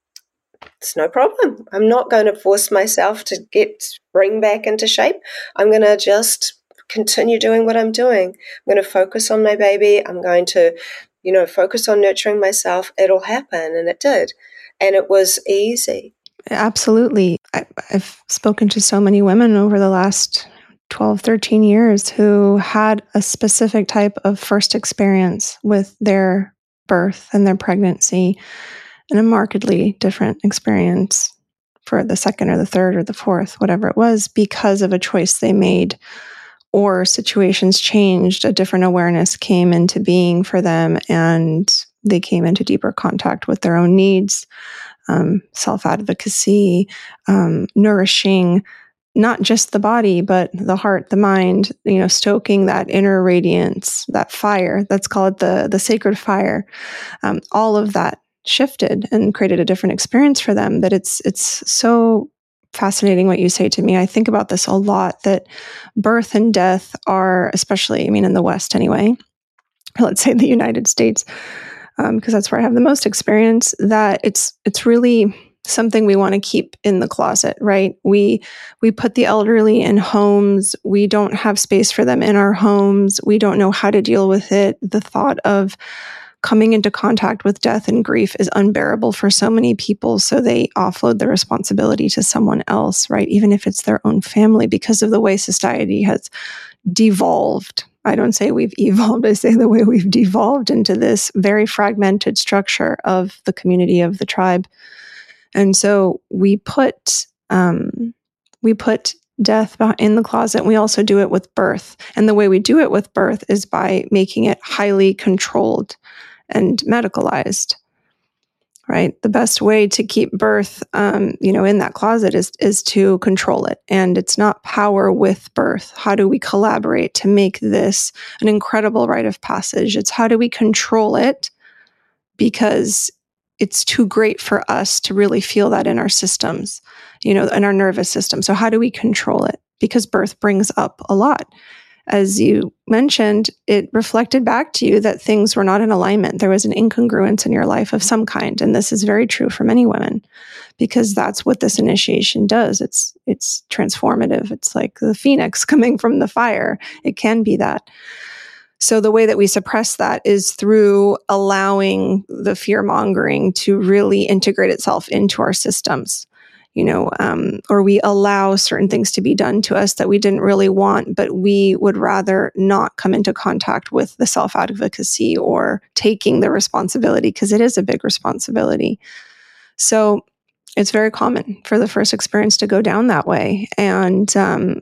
it's no problem. I'm not going to force myself to bring back into shape. I'm going to just continue doing what I'm doing. I'm going to focus on my baby. I'm going to, focus on nurturing myself. It'll happen. And it did. And it was easy. Absolutely. I've spoken to so many women over the last 12, 13 years who had a specific type of first experience with their birth and their pregnancy, and a markedly different experience for the second or the third or the fourth, whatever it was, because of a choice they made, or situations changed, a different awareness came into being for them, and they came into deeper contact with their own needs, self-advocacy, nourishing not just the body, but the heart, the mind, stoking that inner radiance, that fire. Let's call it the sacred fire. All of that shifted and created a different experience for them. That it's so fascinating what you say to me. I think about this a lot, that birth and death are, especially, in the West anyway, let's say the United States, because that's where I have the most experience, that it's really something we want to keep in the closet, right? We put the elderly in homes. We don't have space for them in our homes. We don't know how to deal with it. The thought of coming into contact with death and grief is unbearable for so many people. So they offload the responsibility to someone else, right? Even if it's their own family, because of the way society has devolved. I don't say we've evolved, I say the way we've devolved into this very fragmented structure of the community, of the tribe. And so we put death in the closet. We also do it with birth. And the way we do it with birth is by making it highly controlled and medicalized, right? The best way to keep birth, in that closet is to control it. And it's not power with birth. How do we collaborate to make this an incredible rite of passage? It's how do we control it? Because it's too great for us to really feel that in our systems, in our nervous system. So how do we control it? Because birth brings up a lot. As you mentioned, it reflected back to you that things were not in alignment. There was an incongruence in your life of some kind. And this is very true for many women, because that's what this initiation does. It's transformative. It's like the phoenix coming from the fire. It can be that. So the way that we suppress that is through allowing the fear mongering to really integrate itself into our systems, or we allow certain things to be done to us that we didn't really want, but we would rather not come into contact with the self-advocacy or taking the responsibility, because it is a big responsibility. So it's very common for the first experience to go down that way. And,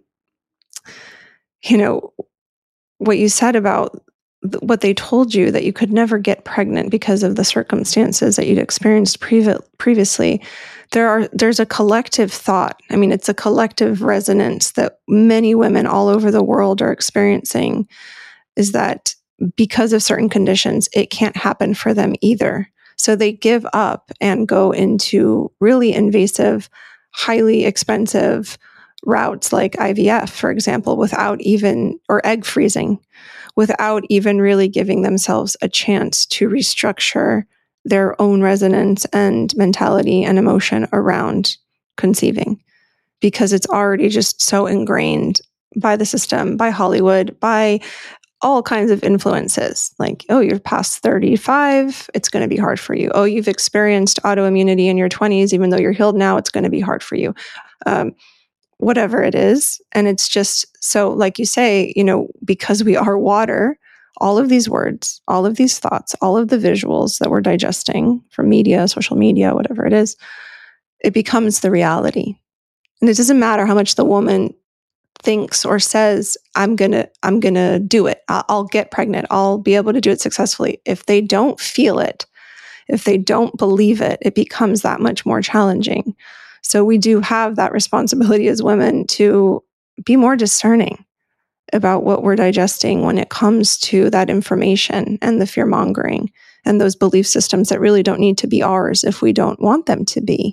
what you said about what they told you, that you could never get pregnant because of the circumstances that you'd experienced previously, there's a collective thought. I mean, it's a collective resonance that many women all over the world are experiencing, is that because of certain conditions, it can't happen for them either. So they give up and go into really invasive, highly expensive routes like IVF, for example, or egg freezing, without even really giving themselves a chance to restructure their own resonance and mentality and emotion around conceiving, because it's already just so ingrained by the system, by Hollywood, by all kinds of influences. Like, oh, you're past 35, it's going to be hard for you. Oh, you've experienced autoimmunity in your 20s, even though you're healed now, it's going to be hard for you. Whatever it is. And it's just so, like you say, because we are water, all of these words, all of these thoughts, all of the visuals that we're digesting from media, social media, whatever it is, it becomes the reality. And it doesn't matter how much the woman thinks or says, I'm gonna do it. I'll get pregnant. I'll be able to do it successfully. If they don't feel it, if they don't believe it, it becomes that much more challenging. So we do have that responsibility as women to be more discerning about what we're digesting when it comes to that information and the fear mongering and those belief systems that really don't need to be ours if we don't want them to be.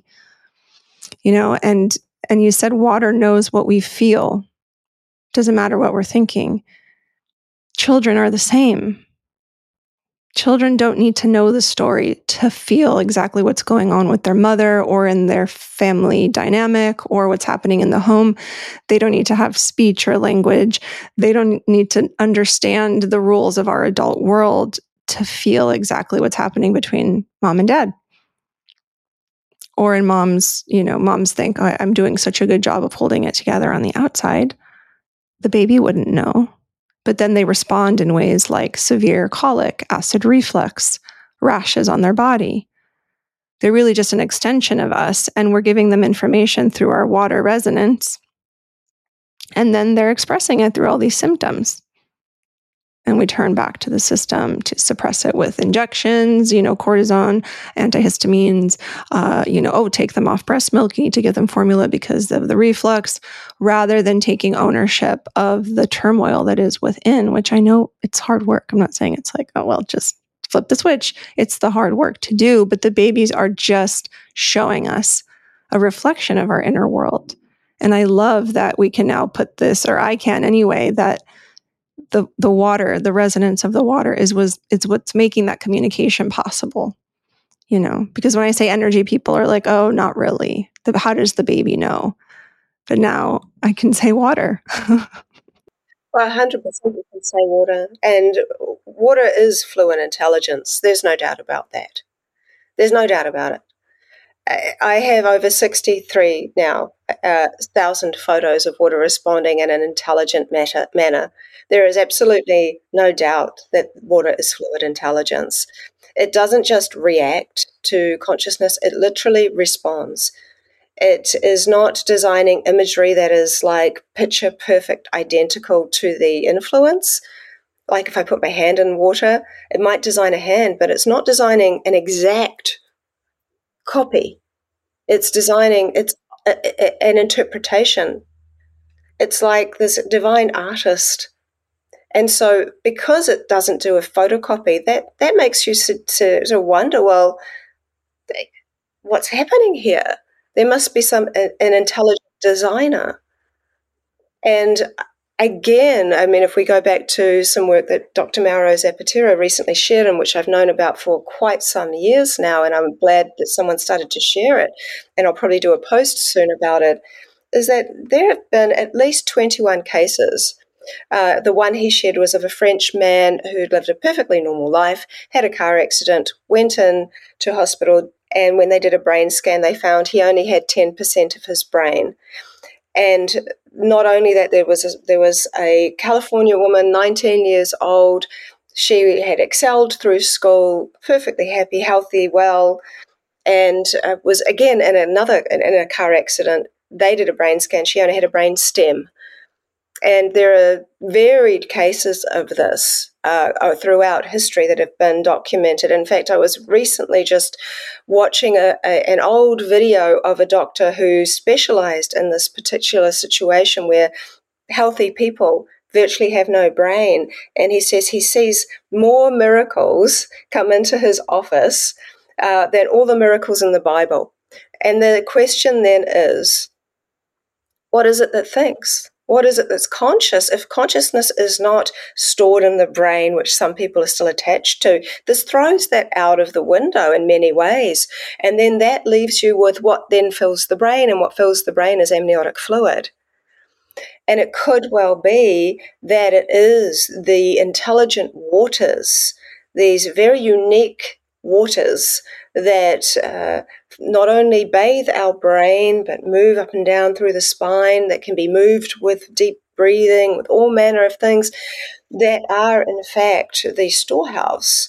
And you said water knows what we feel. Doesn't matter what we're thinking. Children are the same. Children don't need to know the story to feel exactly what's going on with their mother or in their family dynamic or what's happening in the home. They don't need to have speech or language. They don't need to understand the rules of our adult world to feel exactly what's happening between mom and dad. Or in moms think, oh, I'm doing such a good job of holding it together on the outside. The baby wouldn't know. But then they respond in ways like severe colic, acid reflux, rashes on their body. They're really just an extension of us, and we're giving them information through our water resonance. And then they're expressing it through all these symptoms. And we turn back to the system to suppress it with injections, cortisone, antihistamines, take them off breast milk. You need to give them formula because of the reflux, rather than taking ownership of the turmoil that is within, which I know it's hard work. I'm not saying it's like, oh, well, just flip the switch. It's the hard work to do, but the babies are just showing us a reflection of our inner world. And I love that we can now put this, or I can anyway, that the water, the resonance of the water is what's making that communication possible, because when I say energy, people are like, oh, not really. How does the baby know? But now I can say water. Well, 100% you can say water. And water is fluid intelligence. There's no doubt about that. There's no doubt about it. I have over 63 now, 1,000 photos of water responding in an intelligent manner. There is absolutely no doubt that water is fluid intelligence. It doesn't just react to consciousness, it literally responds. It is not designing imagery that is like picture perfect, identical to the influence. Like if I put my hand in water, it might design a hand, but it's not designing an exact copy. It's designing, it's an interpretation. It's like this divine artist. And so because it doesn't do a photocopy, that makes you to wonder, well, what's happening here? There must be an intelligent designer. And again, I mean, if we go back to some work that Dr. Mauro Zapatero recently shared, and which I've known about for quite some years now, and I'm glad that someone started to share it, and I'll probably do a post soon about it, is that there have been at least 21 cases. The one he shared was of a French man who lived a perfectly normal life, had a car accident, went in to hospital, and when they did a brain scan, they found he only had 10% of his brain. And not only that, there was a California woman, 19 years old. She had excelled through school, perfectly happy, healthy, well, and was again in a car accident. They did a brain scan. She only had a brain stem. And there are varied cases of this throughout history that have been documented. In fact, I was recently just watching an old video of a doctor who specialized in this particular situation where healthy people virtually have no brain. And he says he sees more miracles come into his office than all the miracles in the Bible. And the question then is, what is it that thinks? What is it that's conscious? If consciousness is not stored in the brain, which some people are still attached to, this throws that out of the window in many ways. And then that leaves you with what then fills the brain, and what fills the brain is amniotic fluid. And it could well be that it is the intelligent waters, these very unique waters that not only bathe our brain, but move up and down through the spine, that can be moved with deep breathing, with all manner of things, that are in fact the storehouse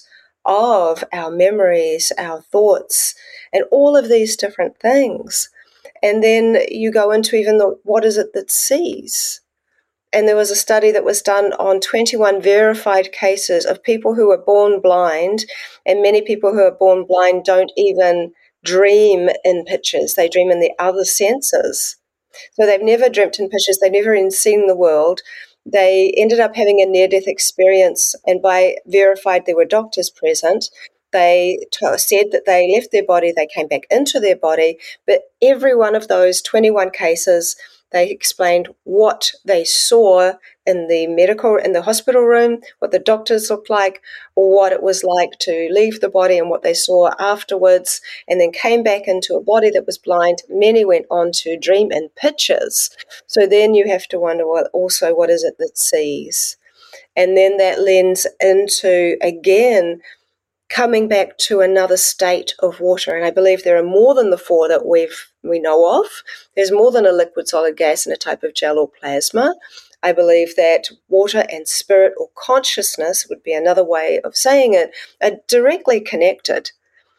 of our memories, our thoughts, and all of these different things. And then you go into even what is it that sees? And there was a study that was done on 21 verified cases of people who were born blind, and many people who are born blind don't even dream in pictures. They dream in the other senses. So they've never dreamt in pictures. They've never even seen the world. They ended up having a near-death experience, and by verified there were doctors present. They said that they left their body, they came back into their body, but every one of those 21 cases, they explained what they saw in the hospital room, what the doctors looked like, or what it was like to leave the body and what they saw afterwards, and then came back into a body that was blind. Many went on to dream in pictures. So then you have to wonder, well, also, what is it that sees? And then that lends into, again, coming back to another state of water. And I believe there are more than the four that we know of. There's more than a liquid, solid, gas, and a type of gel or plasma. I believe that water and spirit, or consciousness would be another way of saying it, are directly connected.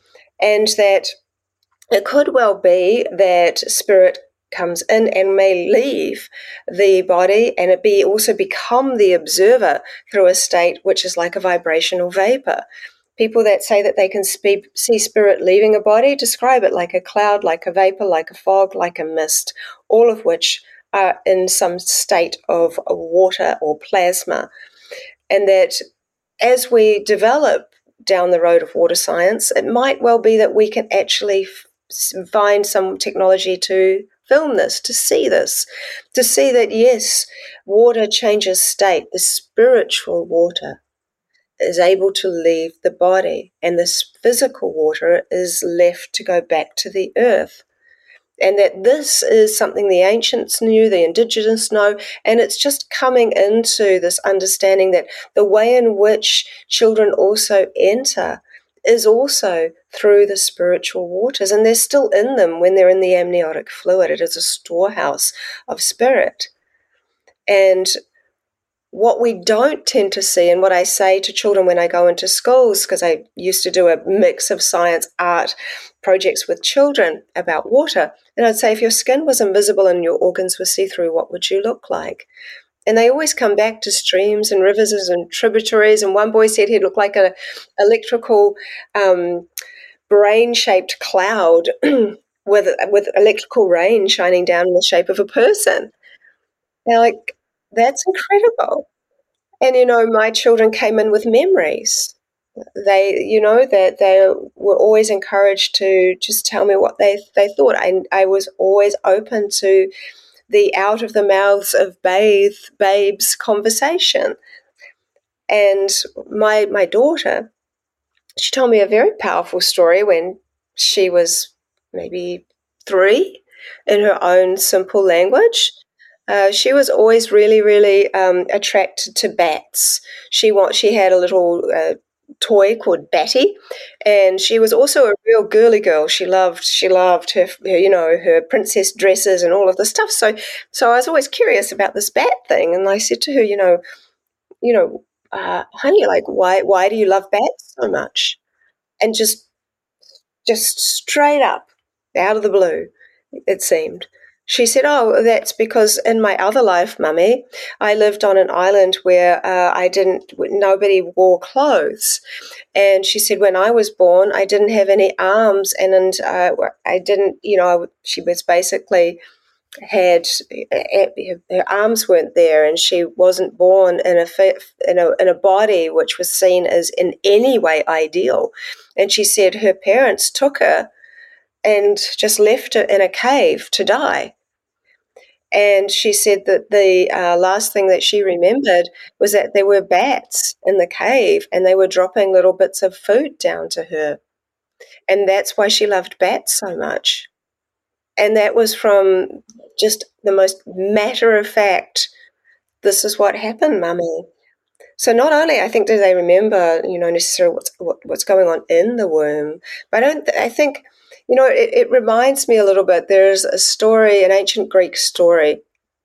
And that it could well be that spirit comes in and may leave the body, and it also become the observer through a state which is like a vibrational vapor. People that say that they can see spirit leaving a body describe it like a cloud, like a vapor, like a fog, like a mist, all of which are in some state of water or plasma. And that as we develop down the road of water science, it might well be that we can actually find some technology to film this, to see that, yes, water changes state. The spiritual water is able to leave the body, and this physical water is left to go back to the earth. And that this is something the ancients knew, the indigenous know, and it's just coming into this understanding that the way in which children also enter is also through the spiritual waters, and they're still in them when they're in the amniotic fluid. It is a storehouse of spirit. And what we don't tend to see, and what I say to children when I go into schools, because I used to do a mix of science, art projects with children about water, and I'd say, if your skin was invisible and your organs were see-through, what would you look like? And they always come back to streams and rivers and tributaries, and one boy said he'd look like an electrical brain-shaped cloud with electrical rain shining down in the shape of a person. Now, that's incredible. And, my children came in with memories. that they were always encouraged to just tell me what they thought. I was always open to the out of the mouths of babes conversation. And my daughter, she told me a very powerful story when she was maybe 3 in her own simple language. She was always really, really attracted to bats. She had a little toy called Batty, and she was also a real girly girl. She loved her princess dresses and all of the stuff. So I was always curious about this bat thing, and I said to her, honey, like why do you love bats so much? And just straight up out of the blue, it seemed. She said, "Oh, that's because in my other life, Mummy, I lived on an island where nobody wore clothes." And she said, "When I was born, I didn't have any arms, and I didn't, she was basically had her arms weren't there, and she wasn't born in a body which was seen as in any way ideal." And she said her parents took her and just left her in a cave to die. And she said that the last thing that she remembered was that there were bats in the cave and they were dropping little bits of food down to her. And that's why she loved bats so much. And that was from just the most matter of fact, this is what happened, Mummy. So not only I think do they remember, necessarily what's going on in the womb, but I think, it reminds me a little bit. There's a story, an ancient Greek story,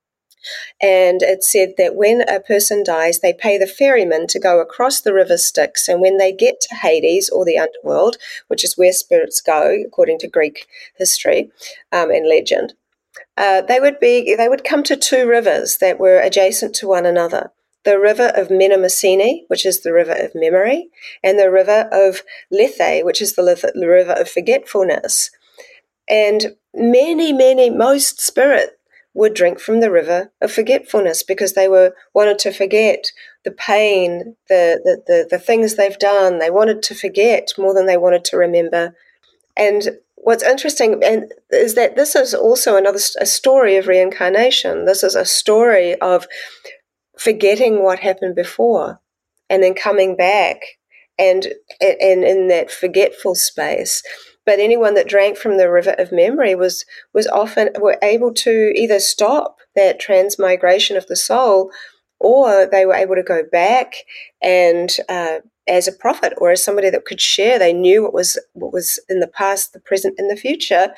and it said that when a person dies, they pay the ferryman to go across the river Styx, and when they get to Hades, or the underworld, which is where spirits go, according to Greek history and legend, they would come to 2 rivers that were adjacent to one another. The river of Mnemosyne, which is the river of memory, and the river of Lethe, which is the river of forgetfulness. And most spirit would drink from the river of forgetfulness because they wanted to forget the pain, the things they've done. They wanted to forget more than they wanted to remember. And what's interesting is that this is also a story of reincarnation. This is a story of forgetting what happened before and then coming back and in that forgetful space. But anyone that drank from the river of memory were able to either stop that transmigration of the soul, or they were able to go back and as a prophet or as somebody that could share. They knew what was in the past, the present, and the future.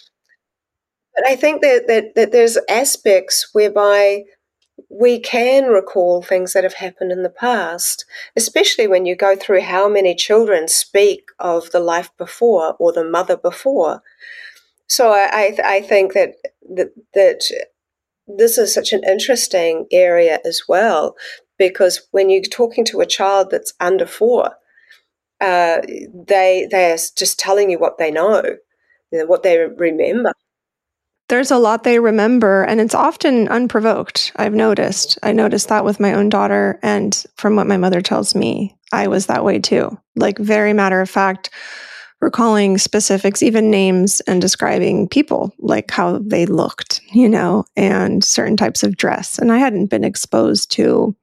But I think that there's aspects whereby we can recall things that have happened in the past, especially when you go through how many children speak of the life before or the mother before. So I think that this is such an interesting area as well, because when you're talking to a child that's under 4, they are just telling you what they know, what they remember. There's a lot they remember, and it's often unprovoked. I noticed that with my own daughter, and from what my mother tells me, I was that way too. Like, very matter of fact, recalling specifics, even names, and describing people, like how they looked, and certain types of dress. And I hadn't been exposed to,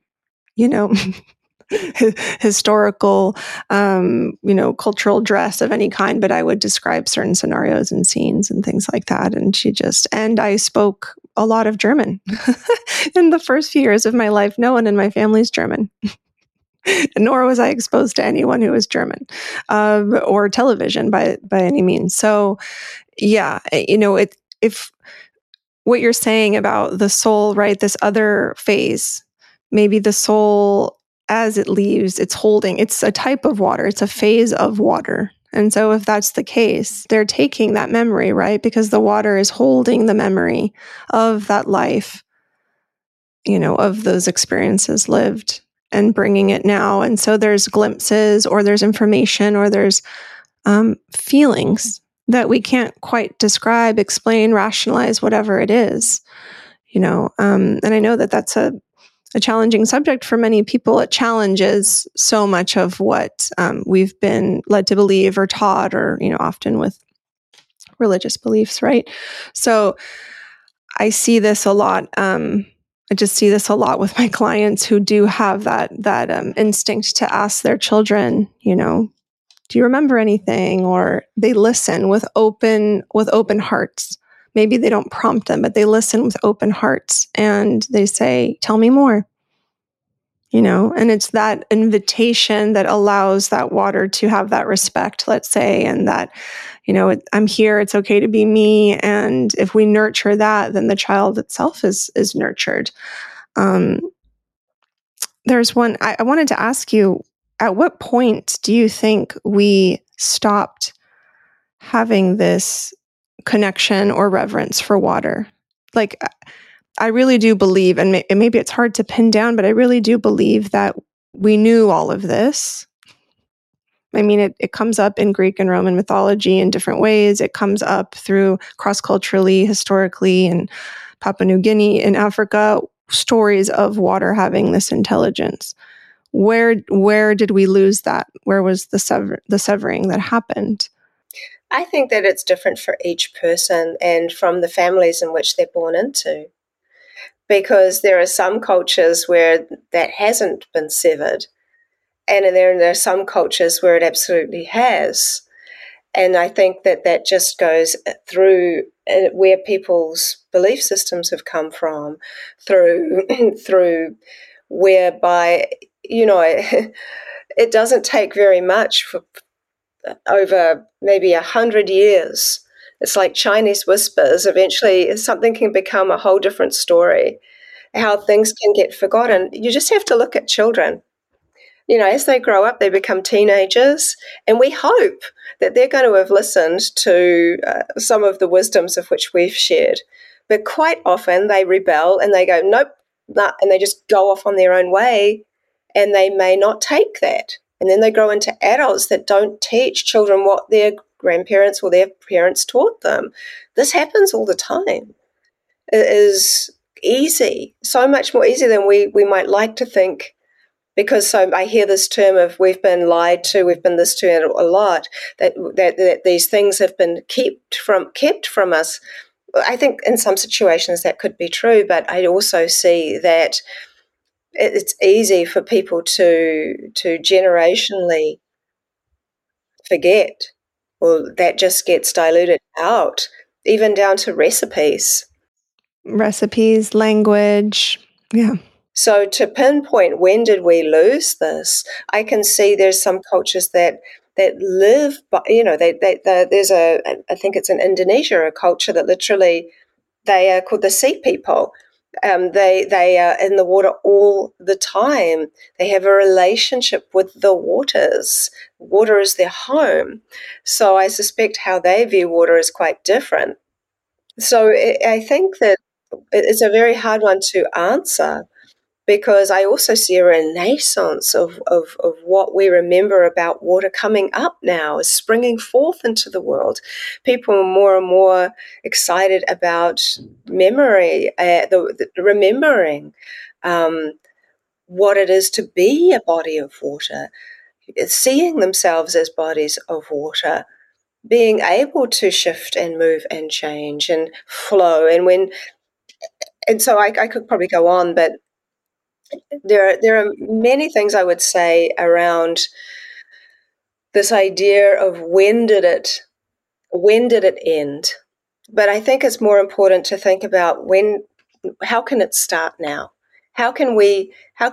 historical, cultural dress of any kind, but I would describe certain scenarios and scenes and things like that. And I spoke a lot of German in the first few years of my life. No one in my family's German. Nor was I exposed to anyone who was German, or television by any means. So, yeah, if what you're saying about the soul, right? This other phase, maybe the soul, as it leaves, it's a type of water. It's a phase of water. And so if that's the case, they're taking that memory, right? Because the water is holding the memory of that life, of those experiences lived, and bringing it now. And so there's glimpses, or there's information, or there's feelings that we can't quite describe, explain, rationalize, whatever it is, and I know that that's a a challenging subject for many people. It challenges so much of what we've been led to believe or taught, or, often with religious beliefs, right? So I see this a lot. I just see this a lot with my clients who do have that instinct to ask their children, do you remember anything? Or they listen with open hearts. Maybe they don't prompt them, but they listen with open hearts and they say, tell me more. And it's that invitation that allows that water to have that respect, let's say, and that, I'm here, it's okay to be me. And if we nurture that, then the child itself is nurtured. There's one, I wanted to ask you, at what point do you think we stopped having this connection or reverence for water? Like, I really do believe, and maybe it's hard to pin down, but I really do believe that we knew all of this. I mean, it comes up in Greek and Roman mythology in different ways. It comes up through cross-culturally, historically, in Papua New Guinea, in Africa, stories of water having this intelligence. Where did we lose that? Where was the severing that happened? I think that it's different for each person and from the families in which they're born into. Because there are some cultures where that hasn't been severed, and there are some cultures where it absolutely has. And I think that just goes through where people's belief systems have come from, through whereby, it doesn't take very much for over maybe 100 years. It's like Chinese whispers. Eventually, something can become a whole different story. How things can get forgotten. You just have to look at children. As they grow up, they become teenagers, and we hope that they're going to have listened to some of the wisdoms of which we've shared. But quite often they rebel and they go, nope, nah, and they just go off on their own way, and they may not take that. And then they grow into adults that don't teach children what their grandparents or their parents taught them. This happens all the time. It is easy, so much more easy than we might like to think. Because so I hear this term of we've been lied to, we've been this to a lot, that these things have been kept from us. I think in some situations that could be true, but I also see that it's easy for people to generationally forget, or that just gets diluted out, even down to recipes. Recipes, language, yeah. So to pinpoint when did we lose this, I can see there's some cultures that live, but there's I think it's in Indonesia, a culture that literally they are called the sea people. They are in the water all the time. They have a relationship with the waters. Water is their home. So I suspect how they view water is quite different. So I think that it's a very hard one to answer, because I also see a renaissance of what we remember about water coming up now, is springing forth into the world. People are more and more excited about memory, remembering what it is to be a body of water, seeing themselves as bodies of water, being able to shift and move and change and flow. And so I could probably go on, but there are many things I would say around this idea of when did it end. But I think it's more important to think about how can it start now? How can we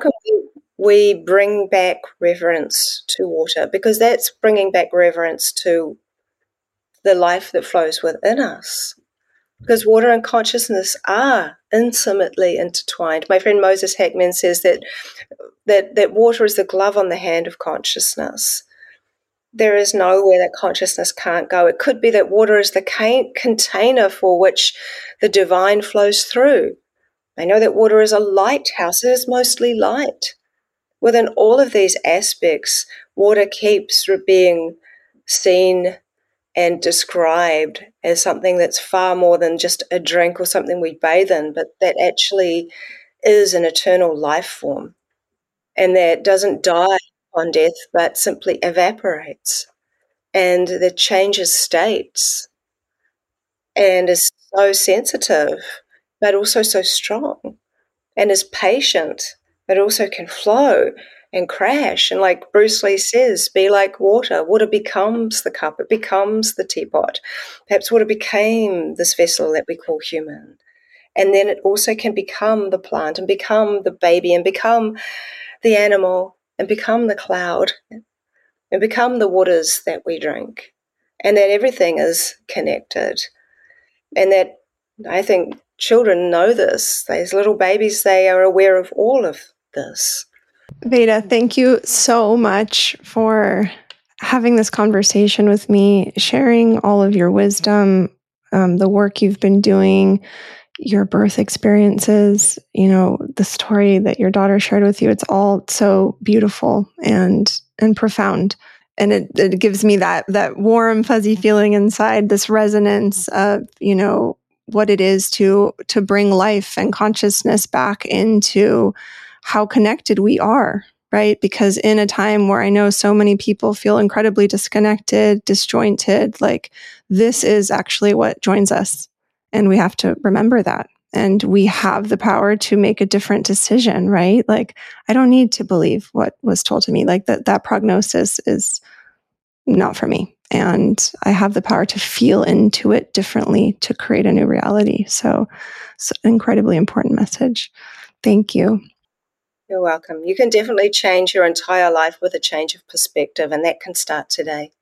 bring back reverence to water? Because that's bringing back reverence to the life that flows within us. Because water and consciousness are intimately intertwined. My friend Moses Hackman says that water is the glove on the hand of consciousness. There is nowhere that consciousness can't go. It could be that water is the container for which the divine flows through. I know that water is a lighthouse. It is mostly light. Within all of these aspects, water keeps being seen and described as something that's far more than just a drink or something we bathe in, but that actually is an eternal life form, and that doesn't die on death but simply evaporates, and that changes states, and is so sensitive but also so strong, and is patient but also can flow and crash. And like Bruce Lee says, be like water. Water becomes the cup, it becomes the teapot. Perhaps water became this vessel that we call human. And then it also can become the plant and become the baby and become the animal and become the cloud and become the waters that we drink. And that everything is connected. And that I think children know this. These little babies, they are aware of all of this. Veda, thank you so much for having this conversation with me, sharing all of your wisdom, the work you've been doing, your birth experiences, the story that your daughter shared with you. It's all so beautiful and profound. And it gives me that warm, fuzzy feeling inside, this resonance of, what it is to bring life and consciousness back into how connected we are, right? Because in a time where I know so many people feel incredibly disconnected, disjointed, like this is actually what joins us. And we have to remember that. And we have the power to make a different decision, right? Like, I don't need to believe what was told to me. Like that prognosis is not for me. And I have the power to feel into it differently to create a new reality. So it's an incredibly important message. Thank you. You're welcome. You can definitely change your entire life with a change of perspective, and that can start today.